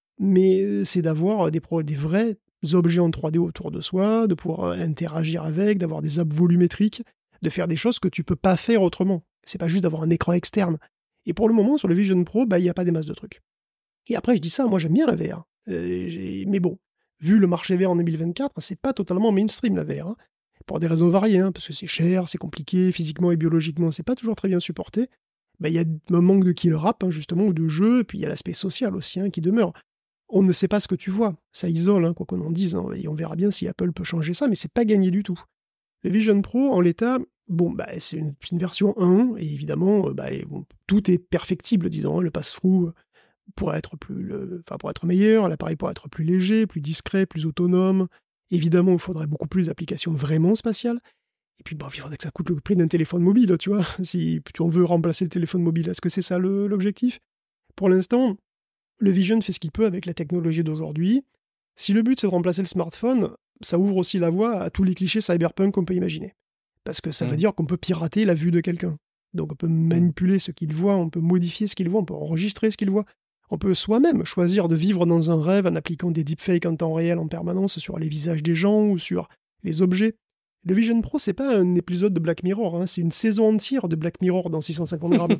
mais c'est d'avoir des, pro- des vrais objets en trois D autour de soi, de pouvoir interagir avec, d'avoir des apps volumétriques, de faire des choses que tu peux pas faire autrement. C'est pas juste d'avoir un écran externe. Et pour le moment, sur le Vision Pro, bah, il n'y a pas des masses de trucs. Et après, je dis ça, moi j'aime bien la V R. Euh, j'ai... Mais bon, vu le marché V R en deux mille vingt-quatre, c'est pas totalement mainstream la V R. Hein. Pour des raisons variées, hein, parce que c'est cher, c'est compliqué, physiquement et biologiquement, c'est pas toujours très bien supporté. Bah, y a un manque de killer app, hein, justement, ou de jeu, et puis il y a l'aspect social aussi hein, qui demeure. On ne sait pas ce que tu vois, ça isole, hein, quoi qu'on en dise, hein, et on verra bien si Apple peut changer ça, mais c'est pas gagné du tout. Le Vision Pro, en l'état, bon, bah, c'est une, une version un, et évidemment, bah, bon, tout est perfectible, disons, hein, le pass-through pourrait être plus, le, enfin, pour être meilleur, l'appareil pourrait être plus léger, plus discret, plus autonome. Évidemment, il faudrait beaucoup plus d'applications vraiment spatiales. Et puis, bon, il faudrait que ça coûte le prix d'un téléphone mobile, tu vois, si on veut remplacer le téléphone mobile. Est-ce que c'est ça le, l'objectif ? Pour l'instant, le Vision fait ce qu'il peut avec la technologie d'aujourd'hui. Si le but c'est de remplacer le smartphone, ça ouvre aussi la voie à tous les clichés cyberpunk qu'on peut imaginer. Parce que ça mmh. veut dire qu'on peut pirater la vue de quelqu'un. Donc on peut manipuler ce qu'il voit, on peut modifier ce qu'il voit, on peut enregistrer ce qu'il voit. On peut soi-même choisir de vivre dans un rêve en appliquant des deepfakes en temps réel en permanence sur les visages des gens ou sur les objets. Le Vision Pro, c'est pas un épisode de Black Mirror, hein, c'est une saison entière de Black Mirror dans six cent cinquante grammes.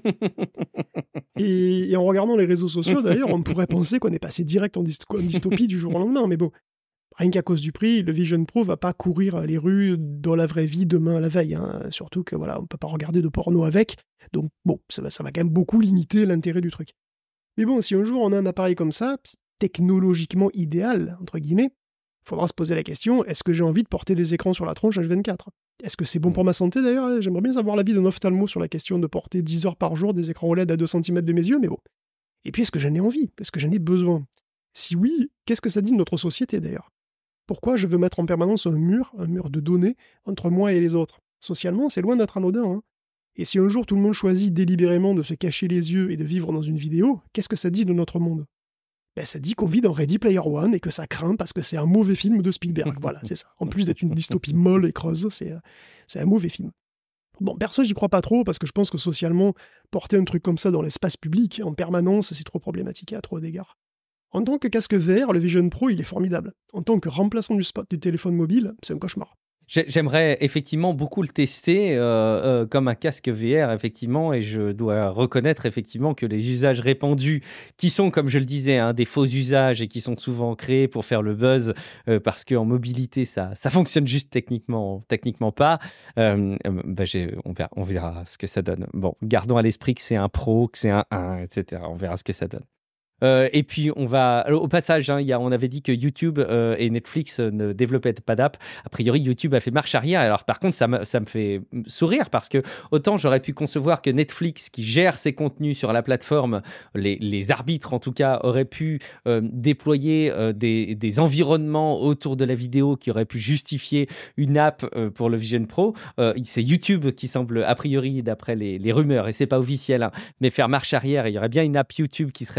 et, et en regardant les réseaux sociaux, d'ailleurs, on pourrait penser qu'on est passé direct en, dyst- en dystopie du jour au lendemain, mais bon, rien qu'à cause du prix, le Vision Pro va pas courir les rues dans la vraie vie demain à la veille, hein, surtout que voilà, on peut pas regarder de porno avec, donc bon, ça va, ça va quand même beaucoup limiter l'intérêt du truc. Mais bon, si un jour on a un appareil comme ça, technologiquement idéal, entre guillemets, il faudra se poser la question, est-ce que j'ai envie de porter des écrans sur la tronche H vingt-quatre ? Est-ce que c'est bon pour ma santé d'ailleurs ? J'aimerais bien savoir l'avis d'un ophtalmo sur la question de porter dix heures par jour des écrans O L E D à deux centimètres de mes yeux, mais bon. Et puis, est-ce que j'en ai envie ? Est-ce que j'en ai besoin ? Si oui, qu'est-ce que ça dit de notre société d'ailleurs ? Pourquoi je veux mettre en permanence un mur, un mur de données, entre moi et les autres ? Socialement, c'est loin d'être anodin, hein. Et si un jour tout le monde choisit délibérément de se cacher les yeux et de vivre dans une vidéo, qu'est-ce que ça dit de notre monde ? Ben, ça dit qu'on vit dans Ready Player One et que ça craint parce que c'est un mauvais film de Spielberg. Voilà, c'est ça. En plus d'être une dystopie molle et creuse, c'est, c'est un mauvais film. Bon, perso, j'y crois pas trop parce que je pense que socialement, porter un truc comme ça dans l'espace public en permanence, c'est trop problématique et à trop d'égards. En tant que casque V R, le Vision Pro, il est formidable. En tant que remplaçant du spot du téléphone mobile, c'est un cauchemar. J'aimerais effectivement beaucoup le tester euh, euh, comme un casque V R, effectivement, et je dois reconnaître effectivement que les usages répandus, qui sont, comme je le disais, hein, des faux usages et qui sont souvent créés pour faire le buzz, euh, parce qu'en mobilité, ça ça fonctionne juste techniquement, techniquement pas, euh, bah j'ai, on, verra, on verra ce que ça donne. Bon, gardons à l'esprit que c'est un pro, que c'est un un, et cetera. On verra ce que ça donne. Euh, et puis, on va. Alors, au passage, hein, y a, on avait dit que YouTube euh, et Netflix euh, ne développaient pas d'app. A priori, YouTube a fait marche arrière. Alors, par contre, ça me, ça me fait sourire parce que autant j'aurais pu concevoir que Netflix, qui gère ses contenus sur la plateforme, les, les arbitres en tout cas, auraient pu euh, déployer euh, des, des environnements autour de la vidéo qui auraient pu justifier une app euh, pour le Vision Pro. Euh, c'est YouTube qui semble, a priori, d'après les, les rumeurs, et c'est pas officiel, hein, mais faire marche arrière. Il y aurait bien une app YouTube qui serait dans les cartons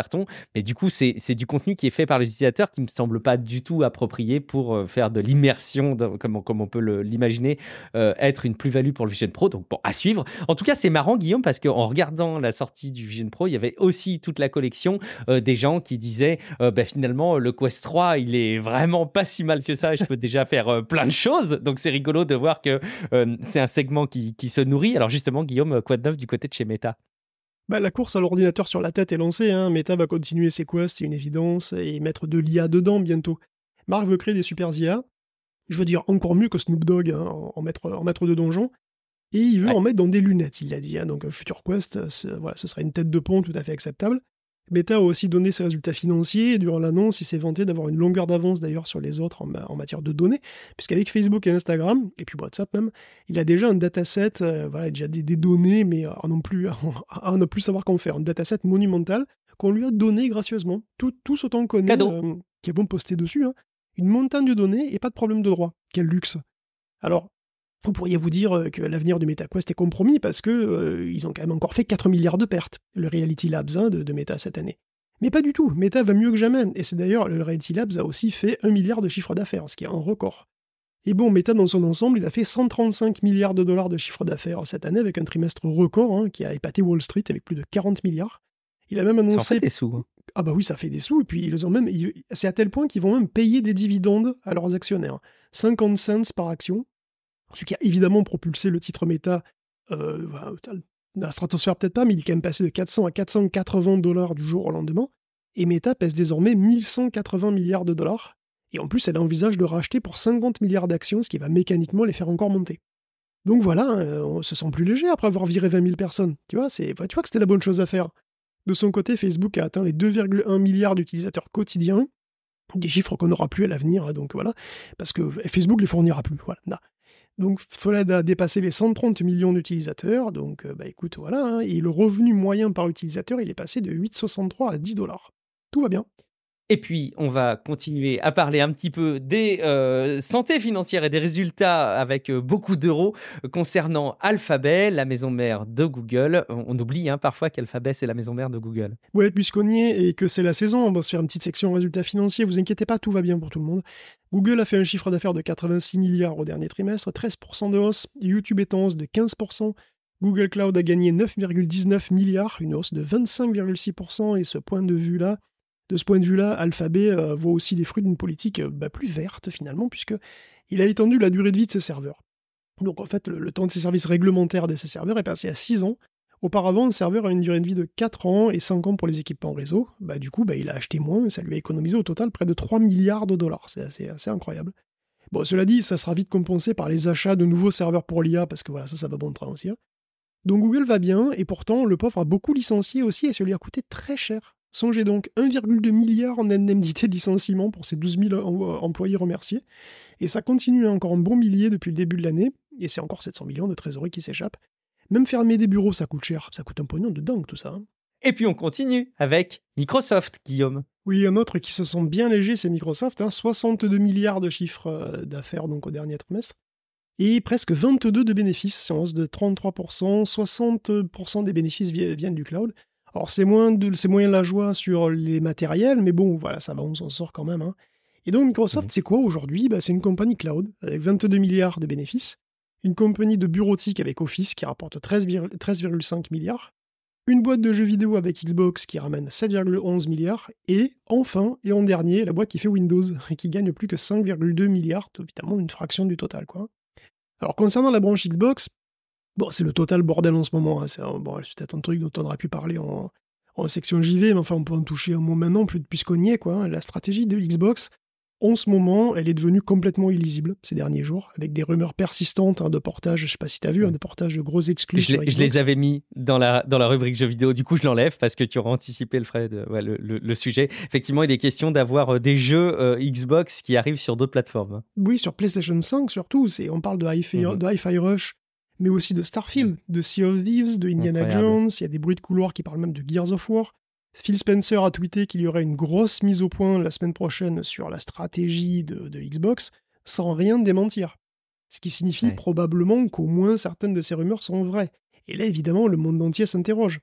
carton. Mais du coup, c'est, c'est du contenu qui est fait par les utilisateurs qui ne me semble pas du tout approprié pour euh, faire de l'immersion, de, comme, on, comme on peut le, l'imaginer, euh, être une plus-value pour le Vision Pro. Donc, bon, à suivre. En tout cas, c'est marrant, Guillaume, parce qu'en regardant la sortie du Vision Pro, il y avait aussi toute la collection euh, des gens qui disaient euh, bah, finalement, le Quest trois, il est vraiment pas si mal que ça. Je peux déjà faire euh, plein de choses. Donc, c'est rigolo de voir que euh, c'est un segment qui, qui se nourrit. Alors, justement, Guillaume, quoi de neuf du côté de chez Meta? Bah, la course à l'ordinateur sur la tête est lancée, hein. Meta va continuer ses quests, c'est une évidence, et mettre de l'I A dedans bientôt. Marc veut créer des super I A, je veux dire encore mieux que Snoop Dogg, hein, en, en, mettre, en mettre de donjon, et il veut Ouais. en mettre dans des lunettes, il l'a dit, hein. Donc un futur quest, ce, voilà, ce sera une tête de pont tout à fait acceptable. Meta a aussi donné ses résultats financiers, et durant l'annonce, il s'est vanté d'avoir une longueur d'avance d'ailleurs sur les autres en, ma- en matière de données, puisqu'avec Facebook et Instagram, et puis WhatsApp même, il a déjà un dataset, euh, voilà, déjà des, des données, mais euh, à non plus, à ne plus savoir qu'en faire, un dataset monumental qu'on lui a donné gracieusement. Tout, tous autant qu'on connaît, Cadeau. euh, qui est bon poster dessus, hein. Une montagne de données et pas de problème de droit. Quel luxe. Alors, vous pourriez vous dire euh, que l'avenir du MetaQuest est compromis parce que euh, ils ont quand même encore fait quatre milliards de pertes, le Reality Labs hein, de, de Meta cette année. Mais pas du tout, Meta va mieux que jamais, et c'est d'ailleurs, le Reality Labs a aussi fait un milliard de chiffre d'affaires, ce qui est un record. Et bon, Meta dans son ensemble, il a fait cent trente-cinq milliards de dollars de chiffre d'affaires cette année avec un trimestre record hein, qui a épaté Wall Street avec plus de quarante milliards. Il a même annoncé... Ça en fait des sous. Hein. Ah bah oui, ça fait des sous, et puis ils ont même... ils- C'est à tel point qu'ils vont même payer des dividendes à leurs actionnaires. cinquante cents par action, ce qui a évidemment propulsé le titre Meta euh, dans la stratosphère peut-être pas, mais il est quand même passé de quatre cents à quatre cent quatre-vingts dollars du jour au lendemain, et Meta pèse désormais mille cent quatre-vingts milliards de dollars, et en plus elle envisage de racheter pour cinquante milliards d'actions, ce qui va mécaniquement les faire encore monter. Donc voilà, euh, on se sent plus léger après avoir viré vingt mille personnes, tu vois, c'est, tu vois que c'était la bonne chose à faire. De son côté, Facebook a atteint les deux virgule un milliards d'utilisateurs quotidiens, des chiffres qu'on n'aura plus à l'avenir, hein, donc voilà, parce que Facebook les fournira plus, voilà. Nah. Donc Threads a dépassé les cent trente millions d'utilisateurs, donc euh, bah écoute, voilà, hein, et le revenu moyen par utilisateur, il est passé de huit virgule soixante-trois à dix dollars. Tout va bien. Et puis, on va continuer à parler un petit peu des euh, santé financières et des résultats avec euh, beaucoup d'euros euh, concernant Alphabet, la maison mère de Google. On, on oublie hein, parfois qu'Alphabet, c'est la maison mère de Google. Ouais, puisqu'on y est et que c'est la saison, on va se faire une petite section résultats financiers. Vous inquiétez pas, tout va bien pour tout le monde. Google a fait un chiffre d'affaires de quatre-vingt-six milliards au dernier trimestre, treize pour cent de hausse. YouTube est en hausse de quinze pour cent. Google Cloud a gagné neuf virgule dix-neuf milliards, une hausse de vingt-cinq virgule six pour cent. Et ce point de vue-là, de ce point de vue-là, Alphabet euh, voit aussi les fruits d'une politique euh, bah, plus verte finalement, puisque il a étendu la durée de vie de ses serveurs. Donc en fait, le, le temps de ses services réglementaires de ses serveurs est passé à six ans. Auparavant, un serveur a une durée de vie de quatre ans et cinq ans pour les équipements réseau. Bah, du coup, bah, il a acheté moins et ça lui a économisé au total près de trois milliards de dollars. C'est assez, assez incroyable. Bon, cela dit, ça sera vite compensé par les achats de nouveaux serveurs pour l'I A, parce que voilà, ça, ça va bon train aussi. Hein. Donc Google va bien, et pourtant, le pauvre a beaucoup licencié aussi, et ça lui a coûté très cher. Songez donc, un virgule deux milliard en indemnité de licenciement pour ses douze mille employés remerciés, et ça continue à encore un bon millier depuis le début de l'année, et c'est encore sept cents millions de trésorerie qui s'échappent. Même fermer des bureaux, ça coûte cher, ça coûte un pognon de dingue tout ça. Hein. Et puis, on continue avec Microsoft, Guillaume. Oui, un autre qui se sent bien léger, c'est Microsoft, hein, soixante-deux milliards de chiffres d'affaires donc au dernier trimestre, et presque vingt-deux de bénéfices, c'est en hausse de trente-trois pour cent, soixante pour cent des bénéfices viennent du cloud. Alors c'est moins, de, c'est moins la joie sur les matériels, mais bon, voilà, ça va, on s'en sort quand même. Hein. Et donc Microsoft, mmh. c'est quoi aujourd'hui ? Bah, c'est une compagnie cloud, avec vingt-deux milliards de bénéfices, une compagnie de bureautique avec Office qui rapporte treize virgule cinq milliards, une boîte de jeux vidéo avec Xbox qui ramène sept virgule onze milliards, et enfin, et en dernier, la boîte qui fait Windows, et qui gagne plus que cinq virgule deux milliards, évidemment une fraction du total, quoi. Alors concernant la branche Xbox, bon, c'est le total bordel en ce moment, hein. c'est, un, bon, c'est peut-être un truc dont on aurait pu parler en, en section J V, mais enfin on peut en toucher un mot maintenant, puisqu'on y est, quoi. Hein. La stratégie de Xbox, en ce moment, elle est devenue complètement illisible ces derniers jours, avec des rumeurs persistantes hein, de portage, je sais pas si t'as vu, hein, de portage de gros exclus je, sur Xbox. Je les avais mis dans la, dans la rubrique jeux vidéo, du coup je l'enlève parce que tu auras anticipé le, frais de, ouais, le, le, le sujet. Effectivement, il est question d'avoir euh, des jeux euh, Xbox qui arrivent sur d'autres plateformes. Oui, sur PlayStation cinq surtout, c'est, on parle de Hi-Fi, mm-hmm. de Hi-Fi Rush, mais aussi de Starfield, de Sea of Thieves, de Indiana Incroyable. Jones, il y a des bruits de couloir qui parlent même de Gears of War. Phil Spencer a tweeté qu'il y aurait une grosse mise au point la semaine prochaine sur la stratégie de, de Xbox, sans rien démentir. Ce qui signifie ouais. probablement qu'au moins certaines de ces rumeurs sont vraies. Et là, évidemment, le monde entier s'interroge.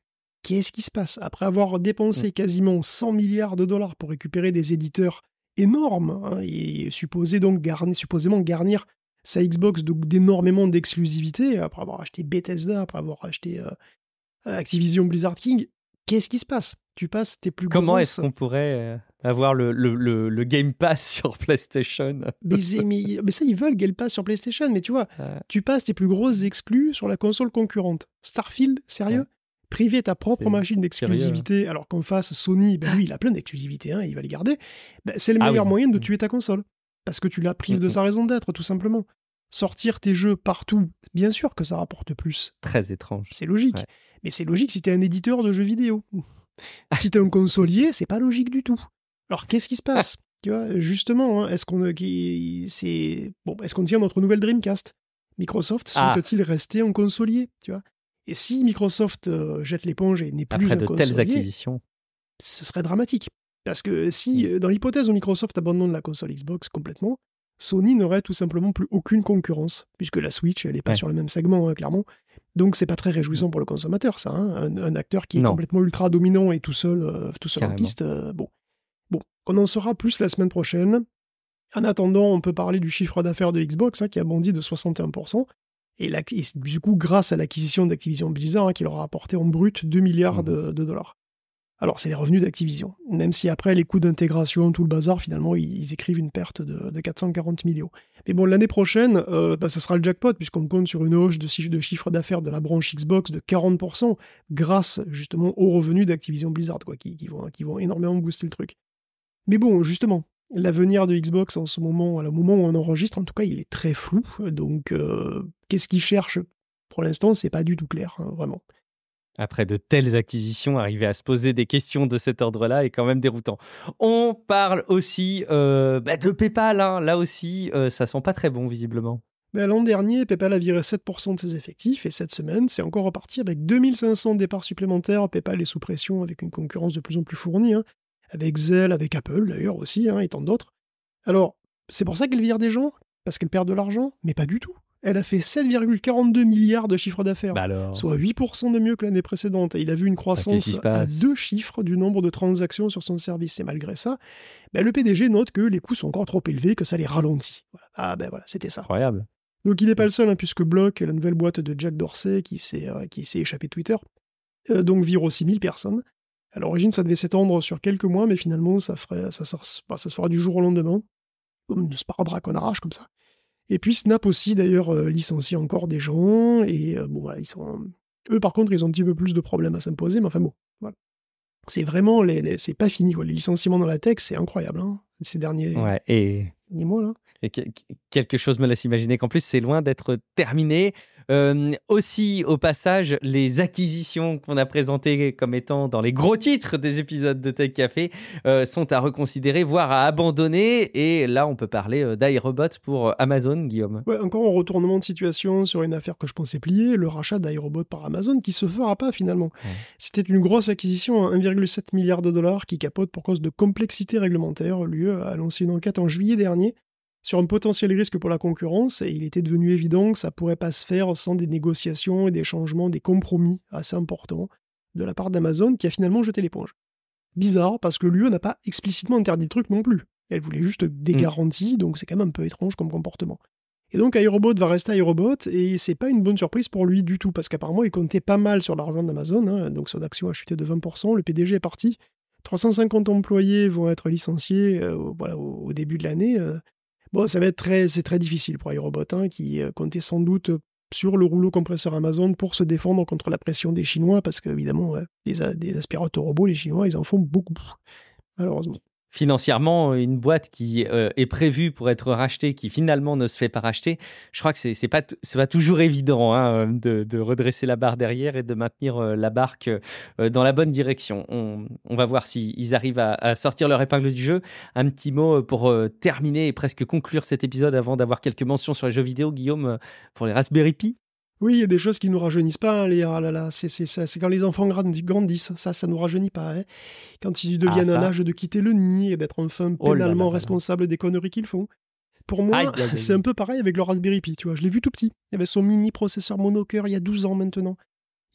qu'est-ce qui se passe? Après avoir dépensé Mm. quasiment cent milliards de dollars pour récupérer des éditeurs énormes, hein, et supposé donc garnir, supposément garnir sa Xbox de- d'énormément d'exclusivité, après avoir acheté Bethesda, après avoir acheté euh, Activision Blizzard King, qu'est-ce qui se passe? Tu passes tes plus Comment est-ce grosses... qu'on pourrait euh, avoir le, le, le, le Game Pass sur PlayStation? Mais, c'est- mais- mais ça, ils veulent Game Pass sur PlayStation, mais tu vois, Euh, tu passes tes plus grosses exclus sur la console concurrente. Starfield, sérieux? Ouais. Priver ta propre C'est machine d'exclusivité, alors qu'en face, Sony, ben lui, il a plein d'exclusivités, hein, il va les garder, ben, c'est le Ah meilleur oui. moyen de Mm. tuer ta console. Parce que tu la prives de Mm, mm. sa raison d'être, tout simplement. Sortir tes jeux partout, bien sûr que ça rapporte plus. Très étrange. C'est logique. Ouais. Mais c'est logique si t'es un éditeur de jeux vidéo. Si t'es un consolier, c'est pas logique du tout. Alors qu'est-ce qui se passe? Tu vois, justement, hein, est-ce qu'on qui- c'est bon, est-ce qu'on tient notre nouvelle Dreamcast? Microsoft Ah. souhaite-t-il rester en consolier? Tu vois? Et si Microsoft euh, jette l'éponge et n'est plus Après un de consolier, telles acquisitions. ce serait dramatique. Parce que si, Mm. euh, dans l'hypothèse où Microsoft abandonne la console Xbox complètement, Sony n'aurait tout simplement plus aucune concurrence, puisque la Switch, elle n'est pas Ouais. sur le même segment, hein, clairement. Donc c'est pas très réjouissant pour le consommateur, ça. Hein, un, un acteur qui est Non. complètement ultra dominant et tout seul, euh, tout seul en Carrément. piste, euh, bon. Bon, on en saura plus la semaine prochaine. En attendant, on peut parler du chiffre d'affaires de Xbox, hein, qui a bondi de soixante et un pour cent. Et, la- et du coup, grâce à l'acquisition d'Activision Blizzard, hein, qui leur a apporté en brut deux milliards de, de dollars. Alors, c'est les revenus d'Activision. Même si après, les coûts d'intégration, tout le bazar, finalement, ils, ils écrivent une perte de, de quatre cent quarante millions. Mais bon, l'année prochaine, euh, bah, ça sera le jackpot, puisqu'on compte sur une hausse de, chiffre, de chiffre d'affaires de la branche Xbox de quarante pour cent, grâce justement aux revenus d'Activision Blizzard, quoi, qui, qui, vont, qui vont énormément booster le truc. Mais bon, justement, l'avenir de Xbox en ce moment, au moment où on enregistre, en tout cas, il est très flou. Donc, euh, qu'est-ce qu'ils cherchent? Pour l'instant, c'est pas du tout clair, hein, vraiment. Après de telles acquisitions, arriver à se poser des questions de cet ordre-là est quand même déroutant. On parle aussi euh, bah, de PayPal. Hein. Là aussi, euh, ça sent pas très bon, visiblement. Ben, l'an dernier, PayPal a viré sept pour cent de ses effectifs, et cette semaine, c'est encore reparti avec deux mille cinq cents départs supplémentaires. PayPal est sous pression avec une concurrence de plus en plus fournie, hein, avec Zelle, avec Apple d'ailleurs aussi, hein, et tant d'autres. Alors, c'est pour ça qu'elle vire des gens? Parce qu'elle perd de l'argent? Mais pas du tout. Elle a fait sept virgule quarante-deux milliards de chiffre d'affaires, Bah alors, soit huit pour cent de mieux que l'année précédente. Et il a vu une qu'est-ce qui croissance se à passe? deux chiffres du nombre de transactions sur son service. Et malgré ça, ben, le P D G note que les coûts sont encore trop élevés, que ça les ralentit. Voilà. Ah ben voilà, c'était ça. Incroyable. Donc il n'est pas le seul, hein, puisque Block, la nouvelle boîte de Jack Dorsey, qui s'est euh, qui s'est échappé de Twitter, euh, donc vire aussi mille personnes. À l'origine, ça devait s'étendre sur quelques mois, mais finalement, ça, ferait, ça, ça, bah, ça se fera du jour au lendemain, comme de sparadrap qu'on arrache, comme ça. Et puis Snap aussi, d'ailleurs, euh, licencie encore des gens, et euh, bon, voilà, ils sont... Eux, par contre, ils ont un petit peu plus de problèmes à s'imposer, mais enfin bon, voilà. C'est vraiment... Les, les... C'est pas fini, quoi. Les licenciements dans la tech, c'est incroyable, hein, ces derniers, Ouais, et... derniers mois, là. Et que- quelque chose me laisse imaginer qu'en plus, c'est loin d'être terminé. Euh, aussi, au passage, les acquisitions qu'on a présentées comme étant dans les gros titres des épisodes de Tech Café euh, sont à reconsidérer, voire à abandonner. Et là, on peut parler euh, d'iRobot pour Amazon, Guillaume. Ouais, encore un retournement de situation sur une affaire que je pensais plier, le rachat d'iRobot par Amazon, qui se fera pas finalement. Ouais. C'était une grosse acquisition à un virgule sept milliard de dollars qui capote pour cause de complexité réglementaire. L'U E a lancé une enquête en juillet dernier sur un potentiel risque pour la concurrence, et il était devenu évident que ça pourrait pas se faire sans des négociations et des changements, des compromis assez importants de la part d'Amazon, qui a finalement jeté l'éponge. Bizarre, parce que l'U E n'a pas explicitement interdit le truc non plus. Elle voulait juste des Mm. garanties, donc c'est quand même un peu étrange comme comportement. Et donc iRobot va rester iRobot, et c'est pas une bonne surprise pour lui du tout, parce qu'apparemment il comptait pas mal sur l'argent d'Amazon, hein, donc son action a chuté de vingt pour cent, le P D G est parti, trois cent cinquante employés vont être licenciés euh, voilà, au, au début de l'année. Euh, Bon, ça va être très, c'est très difficile pour iRobot, hein, qui euh, comptait sans doute sur le rouleau compresseur Amazon pour se défendre contre la pression des Chinois, parce qu'évidemment, ouais, des, a- des aspirateurs robots, les Chinois, ils en font beaucoup, malheureusement. Financièrement, une boîte qui euh, est prévue pour être rachetée, qui finalement ne se fait pas racheter, je crois que c'est, c'est pas, t- c'est pas toujours évident hein, de, de redresser la barre derrière et de maintenir euh, la barque euh, dans la bonne direction. On, on va voir s'ils arrivent à, à sortir leur épingle du jeu. Un petit mot pour euh, terminer et presque conclure cet épisode avant d'avoir quelques mentions sur les jeux vidéo, Guillaume, euh, pour les Raspberry Pi. Oui, il y a des choses qui nous rajeunissent pas, hein, les, ah là là, c'est, c'est, ça, c'est quand les enfants grandi- grandissent, ça, ça nous rajeunit pas. Hein. Quand ils deviennent Ah, à ça. l'âge de quitter le nid et d'être enfin Oh là là pénalement là là. responsables des conneries qu'ils font. Pour moi, Aïe, aïe, aïe. c'est un peu pareil avec le Raspberry Pi, tu vois. Je l'ai vu tout petit. Il y avait son mini processeur monocœur il y a douze ans maintenant.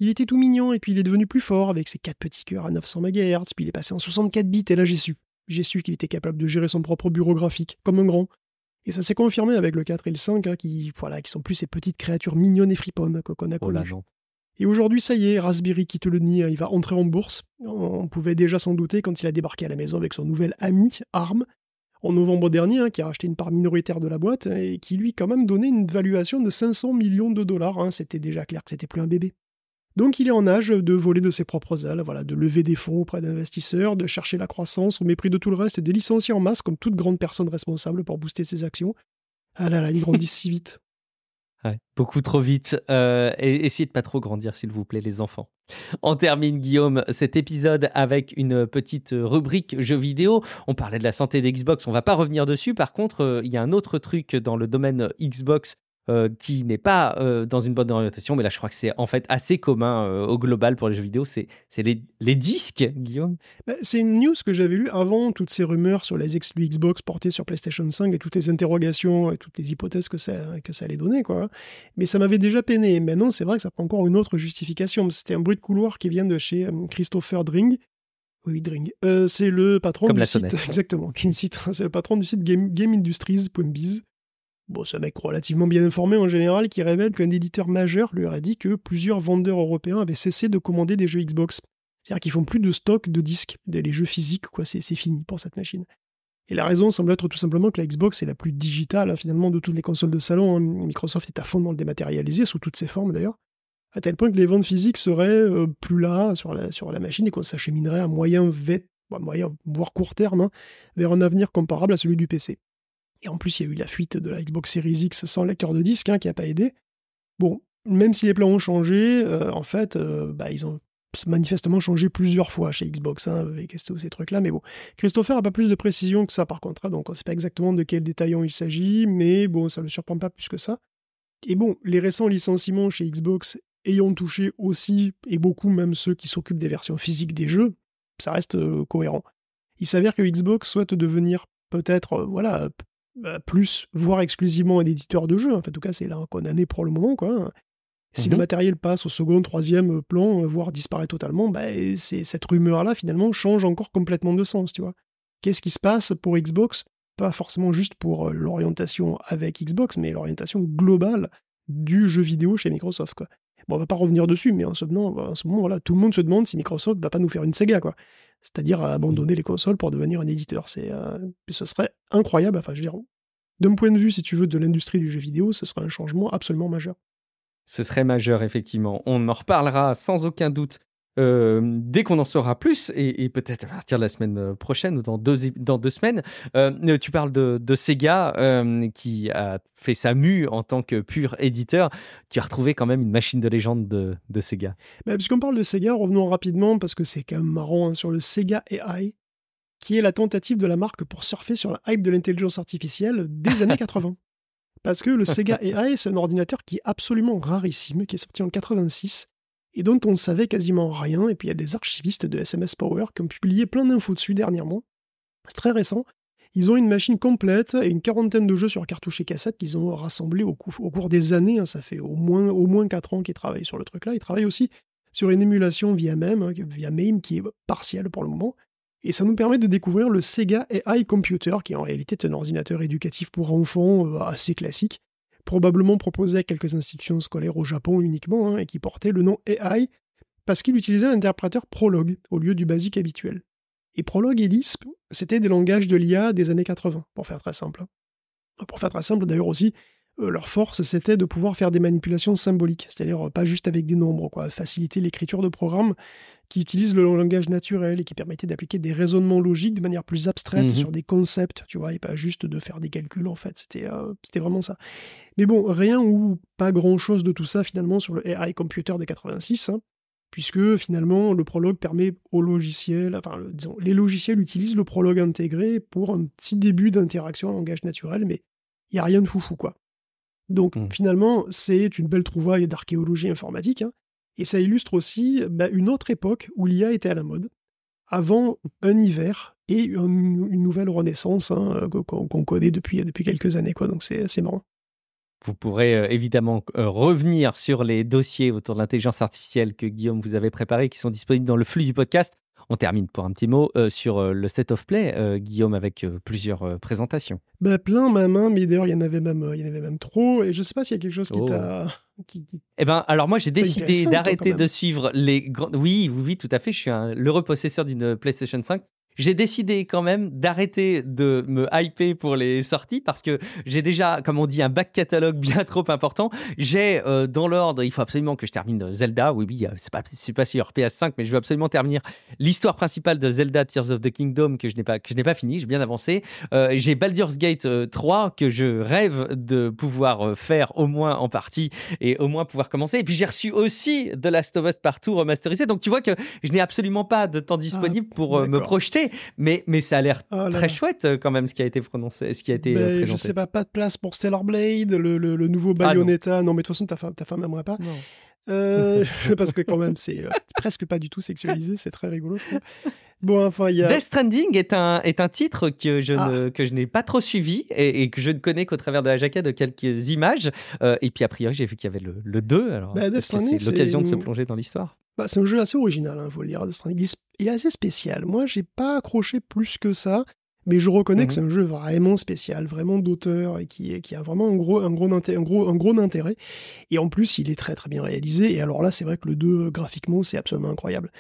il était tout mignon, et puis il est devenu plus fort avec ses quatre petits cœurs à neuf cents mégahertz, puis il est passé en soixante-quatre bits, et là j'ai su. J'ai su qu'il était capable de gérer son propre bureau graphique, comme un grand. Et ça s'est confirmé avec le quatre et le cinq, hein, qui, voilà, qui sont plus ces petites créatures mignonnes et friponnes quoi, qu'on a Oh connues. là non. Et aujourd'hui, ça y est, Raspberry quitte le nid, hein, il va entrer en bourse. On pouvait déjà s'en douter quand il a débarqué à la maison avec son nouvel ami, ARM, en novembre dernier, hein, qui a racheté une part minoritaire de la boîte, hein, et qui lui, quand même, donnait une valuation de cinq cents millions de dollars. Hein. C'était déjà clair que c'était plus un bébé. Donc il est en âge de voler de ses propres ailes, voilà, de lever des fonds auprès d'investisseurs, de chercher la croissance au mépris de tout le reste et de licencier en masse comme toute grande personne responsable pour booster ses actions. Ah là là, ils grandissent si vite. Ouais, beaucoup trop vite. Euh, et essayez de pas trop grandir, s'il vous plaît, les enfants. On termine, Guillaume, cet épisode avec une petite rubrique jeux vidéo. On parlait de la santé d'Xbox, on va pas revenir dessus. Par contre, euh, il y a un autre truc dans le domaine Xbox euh, qui n'est pas euh, dans une bonne orientation, mais là, je crois que c'est en fait assez commun euh, au global pour les jeux vidéo. C'est, c'est les, les disques, Guillaume. Bah, c'est une news que j'avais lue avant toutes ces rumeurs sur les exclus Xbox portés sur PlayStation cinq et toutes les interrogations et toutes les hypothèses que ça, que ça allait donner, quoi. Mais ça m'avait déjà peiné. Maintenant, c'est vrai que ça prend encore une autre justification. C'était un bruit de couloir qui vient de chez euh, Christopher Dring. Oui, Dring. Euh, c'est le patron Comme du la site. sonnette. Exactement. Qui cite, c'est le patron du site game, GameIndustries point biz. Bon, c'est un mec relativement bien informé en général qui révèle qu'un éditeur majeur lui aurait dit que plusieurs vendeurs européens avaient cessé de commander des jeux Xbox. C'est-à-dire qu'ils font plus de stock de disques, les jeux physiques, quoi, c'est, c'est fini pour cette machine. Et la raison semble être tout simplement que la Xbox est la plus digitale, hein, finalement, de toutes les consoles de salon. Hein. Microsoft est à fond dans le dématérialisé, sous toutes ses formes d'ailleurs, à tel point que les ventes physiques seraient euh, plus là sur la, sur la machine et qu'on s'acheminerait à moyen, vet, moyen, voire court terme, hein, vers un avenir comparable à celui du P C. Et en plus, il y a eu la fuite de la Xbox Series X sans lecteur de disque, hein, qui n'a pas aidé. Bon, même si les plans ont changé, euh, en fait, euh, bah, ils ont manifestement changé plusieurs fois chez Xbox, hein, avec tous ces trucs-là. Mais bon, Christopher n'a pas plus de précision que ça, par contre. Hein, donc, on ne sait pas exactement de quel détaillant il s'agit, mais bon, ça ne le surprend pas plus que ça. Et bon, les récents licenciements chez Xbox ayant touché aussi, et beaucoup même ceux qui s'occupent des versions physiques des jeux, ça reste euh, cohérent. Il s'avère que Xbox souhaite devenir peut-être, euh, voilà, plus, voire exclusivement un éditeur de jeux. Enfin, en tout cas, c'est là qu'on en est pour le moment, quoi. Si mm-hmm. le matériel passe au second, troisième plan, voire disparaît totalement, bah, c'est, cette rumeur-là, finalement, change encore complètement de sens, tu vois. Qu'est-ce qui se passe pour Xbox ? Pas forcément juste pour l'orientation avec Xbox, mais l'orientation globale du jeu vidéo chez Microsoft, quoi. Bon, on va pas revenir dessus, mais en ce moment, en ce moment voilà, tout le monde se demande si Microsoft va pas nous faire une Sega, quoi. C'est-à-dire abandonner les consoles pour devenir un éditeur. C'est, euh, ce serait incroyable. Enfin, je veux dire, d'un point de vue, si tu veux, de l'industrie du jeu vidéo, ce serait un changement absolument majeur. Ce serait majeur, effectivement. On en reparlera sans aucun doute euh, dès qu'on en saura plus, et, et peut-être à partir de la semaine prochaine ou dans deux, dans deux semaines. Euh, tu parles de, de Sega, euh, qui a fait sa mue en tant que pur éditeur. Tu as retrouvé quand même une machine de légende de, de Sega. Bah, puisqu'on parle de Sega, revenons rapidement, parce que c'est quand même marrant, hein, sur le Sega A I, qui est la tentative de la marque pour surfer sur la hype de l'intelligence artificielle des années quatre-vingts. Parce que le Sega A I, c'est un ordinateur qui est absolument rarissime, qui est sorti en quatre-vingt-six, et dont on ne savait quasiment rien, et puis il y a des archivistes de S M S Power qui ont publié plein d'infos dessus dernièrement. C'est très récent. Ils ont une machine complète et une quarantaine de jeux sur cartouche et cassette qu'ils ont rassemblés au, cou- au cours des années. Hein, ça fait au moins, au moins quatre ans qu'ils travaillent sur le truc-là. Ils travaillent aussi sur une émulation via MAME, hein, via MAME qui est partielle pour le moment. Et ça nous permet de découvrir le Sega A I Computer, qui en réalité est un ordinateur éducatif pour enfants euh, assez classique, probablement proposé à quelques institutions scolaires au Japon uniquement, hein, et qui portait le nom A I parce qu'il utilisait l'interpréteur Prolog au lieu du BASIC habituel. Et Prolog et Lisp, c'était des langages de l'I A des années quatre-vingts, pour faire très simple. Pour faire très simple, d'ailleurs aussi, euh, leur force, c'était de pouvoir faire des manipulations symboliques, c'est-à-dire euh, pas juste avec des nombres, quoi, faciliter l'écriture de programmes qui utilisent le langage naturel et qui permettaient d'appliquer des raisonnements logiques de manière plus abstraite mmh. sur des concepts, tu vois, et pas juste de faire des calculs, en fait. C'était, euh, c'était vraiment ça. Mais bon, rien ou pas grand-chose de tout ça, finalement, sur le A I Computer des quatre-vingt-six, hein, puisque, finalement, le Prolog permet aux logiciels, enfin, le, disons, les logiciels utilisent le Prolog intégré pour un petit début d'interaction en langage naturel, mais il n'y a rien de foufou, quoi. Donc, mmh. finalement, c'est une belle trouvaille d'archéologie informatique, hein, et ça illustre aussi bah, une autre époque où l'I A était à la mode, avant un hiver et un, une nouvelle renaissance, hein, qu'on, qu'on connaît depuis, depuis quelques années, quoi. Donc c'est, c'est marrant. Vous pourrez euh, évidemment euh, revenir sur les dossiers autour de l'intelligence artificielle que Guillaume vous avait préparés, qui sont disponibles dans le flux du podcast. On termine pour un petit mot euh, sur euh, le State of Play, euh, Guillaume, avec euh, plusieurs euh, présentations. Bah, plein, même, hein, mais d'ailleurs, il y en avait même, euh, il y en avait même trop, et je sais pas s'il y a quelque chose qui Oh. t'a... Qui, qui... Eh ben, alors moi, j'ai décidé intéressant, toi, quand d'arrêter même. de suivre les grands... Oui, oui, oui, tout à fait. Je suis un l'heureux possesseur d'une PlayStation cinq. J'ai décidé quand même d'arrêter de me hyper pour les sorties parce que j'ai déjà, comme on dit, un back catalogue bien trop important. J'ai euh, dans l'ordre, il faut absolument que je termine Zelda. Oui, oui, euh, c'est pas, c'est pas sur P S cinq, mais je veux absolument terminer l'histoire principale de Zelda Tears of the Kingdom que je n'ai pas, que je n'ai pas fini. J'ai bien avancé. Euh, j'ai Baldur's Gate euh, trois que je rêve de pouvoir euh, faire au moins en partie et au moins pouvoir commencer. Et puis j'ai reçu aussi The Last of Us Part deux remasterisé. Donc tu vois que je n'ai absolument pas de temps disponible Ah, pour euh, me d'accord. projeter. Mais, mais ça a l'air Oh là très là. chouette euh, quand même ce qui a été prononcé, ce qui a été euh, Ben, je présenté. sais pas, pas de place pour Stellar Blade, le, le, le nouveau Ah, non. Bayonetta. non. mais de toute façon, ta femme, ta femme aimerait pas. Non. Euh, parce que quand même, c'est euh, presque pas du tout sexualisé, c'est très rigolo, je trouve. Bon, enfin, il y a... Death Stranding est un, est un titre que je, Ah. ne, que je n'ai pas trop suivi et, et que je ne connais qu'au travers de la jaquette de quelques images. Euh, et puis a priori, j'ai vu qu'il y avait le, le deux. Alors, Bah, Death est-ce que Stranding, c'est l'occasion c'est- de se plonger dans l'histoire? Bah, c'est un jeu assez original, il hein, faut le dire. Death Stranding. Il est, il est assez spécial. Moi, j'ai pas accroché plus que ça, mais je reconnais Mhm. que c'est un jeu vraiment spécial, vraiment d'auteur, et qui, qui a vraiment un gros, un, gros inté- un, gros, un gros intérêt. Et en plus, il est très très bien réalisé. Et alors là, c'est vrai que le deux, graphiquement, c'est absolument incroyable.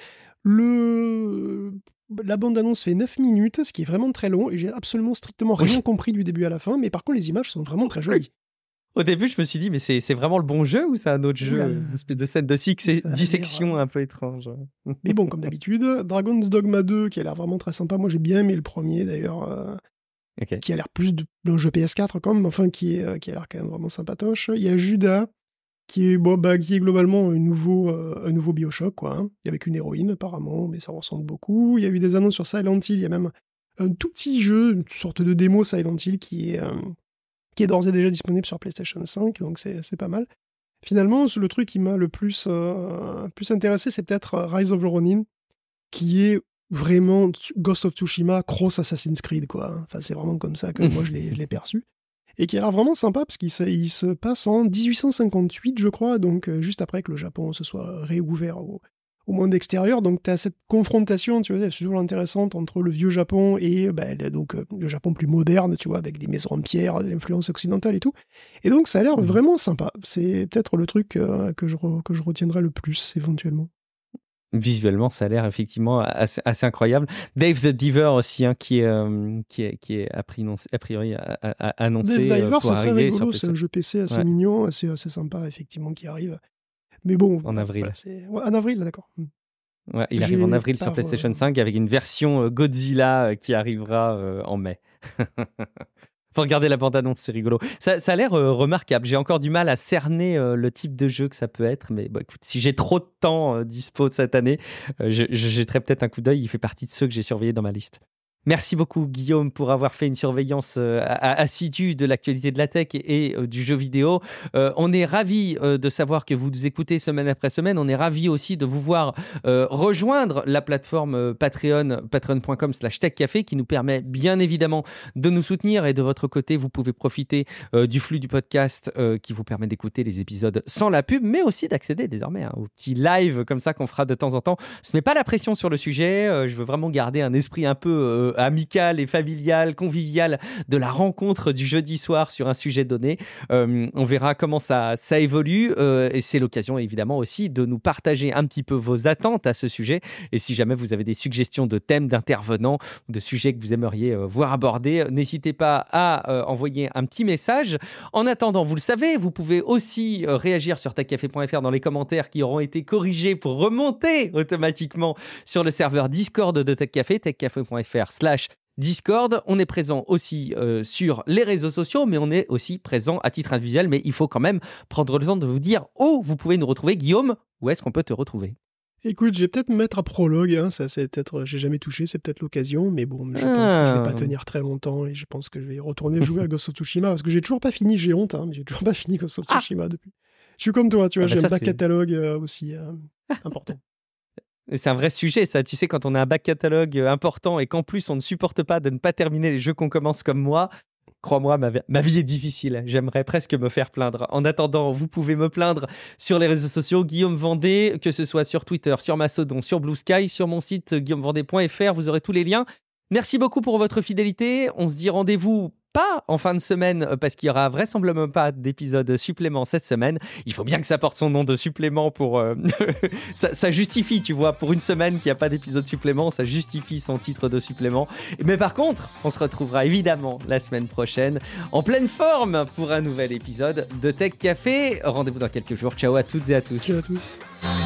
Le... La bande-annonce fait neuf minutes, ce qui est vraiment très long, et j'ai absolument strictement rien Oui. compris du début à la fin, mais par contre, les images sont vraiment très jolies. Au début, je me suis dit, mais c'est, c'est vraiment le bon jeu ou c'est un autre jeu? Oula. Une espèce de scène de six- Ça a l'air, dissection euh, un peu étrange. Mais bon, comme d'habitude, Dragon's Dogma deux, qui a l'air vraiment très sympa. Moi, j'ai bien aimé le premier, d'ailleurs, euh, Ok. qui a l'air plus de- d'un jeu P S quatre, quand même, enfin, qui, est, euh, qui a l'air quand même vraiment sympatoche. Il y a Judas, qui est, bon, bah, qui est globalement un nouveau, euh, un nouveau Bioshock, quoi, hein, avec une héroïne, apparemment, mais ça ressemble beaucoup. Il y a eu des annonces sur Silent Hill, il y a même un tout petit jeu, une sorte de démo Silent Hill, qui est, euh, qui est d'ores et déjà disponible sur PlayStation cinq, donc c'est, c'est pas mal. Finalement, le truc qui m'a le plus, euh, plus intéressé, c'est peut-être Rise of the Ronin, qui est vraiment Ghost of Tsushima cross Assassin's Creed, quoi. Enfin, c'est vraiment comme ça que moi je l'ai, je l'ai perçu. Et qui a l'air vraiment sympa, parce qu'il se, il se passe en dix-huit cent cinquante-huit, je crois, donc euh, juste après que le Japon se soit réouvert au, au monde extérieur. Donc tu as cette confrontation, tu vois, c'est toujours intéressante entre le vieux Japon et bah, le, donc, euh, le Japon plus moderne, tu vois, avec des maisons en pierre, l'influence occidentale et tout. Et donc ça a l'air Mhm. vraiment sympa. C'est peut-être le truc euh, que, je re- que je retiendrai le plus, éventuellement. Visuellement, ça a l'air effectivement assez, assez incroyable. Dave the Diver aussi, hein, qui, est, euh, qui, est, qui est a priori, a priori a, a- a annoncé Dave euh, Diver, pour c'est très arriver sur rigolo, c'est un PlayStation jeu P C assez Ouais. mignon, assez, assez sympa, effectivement, qui arrive. Mais bon, En voilà, avril. voilà, c'est... ouais, en avril, d'accord. Ouais, il arrive en J'ai avril pas sur PlayStation re- cinq avec une version euh, Godzilla euh, qui arrivera euh, en mai. Faut regarder la bande-annonce, c'est rigolo. Ça, ça a l'air euh, remarquable. J'ai encore du mal à cerner euh, le type de jeu que ça peut être, mais bah, écoute, si j'ai trop de temps euh, dispo de cette année, euh, je, je jetterai peut-être un coup d'œil. Il fait partie de ceux que j'ai surveillés dans ma liste. Merci beaucoup, Guillaume, pour avoir fait une surveillance euh, a- assidue de l'actualité de la tech et, et, euh, du jeu vidéo. Euh, on est ravis euh, de savoir que vous nous écoutez semaine après semaine. On est ravis aussi de vous voir euh, rejoindre la plateforme euh, Patreon, patreon.com slash techcafé, qui nous permet bien évidemment de nous soutenir. Et de votre côté, vous pouvez profiter euh, du flux du podcast euh, qui vous permet d'écouter les épisodes sans la pub, mais aussi d'accéder désormais hein, aux petits lives comme ça qu'on fera de temps en temps. Je ne mets pas la pression sur le sujet. Euh, je veux vraiment garder un esprit un peu euh, amical et familial, convivial de la rencontre du jeudi soir sur un sujet donné. Euh, on verra comment ça, ça évolue euh, et c'est l'occasion évidemment aussi de nous partager un petit peu vos attentes à ce sujet. Et si jamais vous avez des suggestions de thèmes, d'intervenants, de sujets que vous aimeriez euh, voir abordés, n'hésitez pas à euh, envoyer un petit message. En attendant, vous le savez, vous pouvez aussi euh, réagir sur techcafé point f r dans les commentaires qui auront été corrigés pour remonter automatiquement sur le serveur Discord de TechCafé, techcafé point f r slash Discord. On est présent aussi euh, sur les réseaux sociaux, mais on est aussi présent à titre individuel. Mais il faut quand même prendre le temps de vous dire où vous pouvez nous retrouver. Guillaume, où est-ce qu'on peut te retrouver? Écoute, je vais peut-être me mettre à prologue, hein, ça c'est peut-être, j'ai jamais touché, c'est peut-être l'occasion, mais bon, je pense que je vais pas Ah. tenir très longtemps et je pense que je vais retourner jouer à Ghost of Tsushima parce que j'ai toujours pas fini, j'ai honte, hein, mais j'ai toujours pas fini Ghost of Ah. Tsushima depuis. Je suis comme toi, tu vois, Ah bah j'ai ça, un back c'est- catalogue euh, aussi euh, important. Et c'est un vrai sujet, ça. Tu sais, quand on a un back catalogue euh, important et qu'en plus on ne supporte pas de ne pas terminer les jeux qu'on commence comme moi, Crois-moi, ma, ma vie est difficile. J'aimerais presque me faire plaindre. En attendant, vous pouvez me plaindre sur les réseaux sociaux, Guillaume Vendée, que ce soit sur Twitter, sur Mastodon, sur Blue Sky, sur mon site guillaume vendée point f r. Vous aurez tous les liens. Merci beaucoup pour votre fidélité. On se dit rendez-vous pas en fin de semaine parce qu'il y aura vraisemblablement pas d'épisode supplément cette semaine. Il faut bien que ça porte son nom de supplément pour euh... ça, ça justifie, tu vois, pour une semaine qu'il n'y a pas d'épisode supplément, ça justifie son titre de supplément. Mais par contre, on se retrouvera évidemment la semaine prochaine en pleine forme pour un nouvel épisode de Tech Café. Rendez-vous dans quelques jours. Ciao à toutes et à tous. Ciao à tous.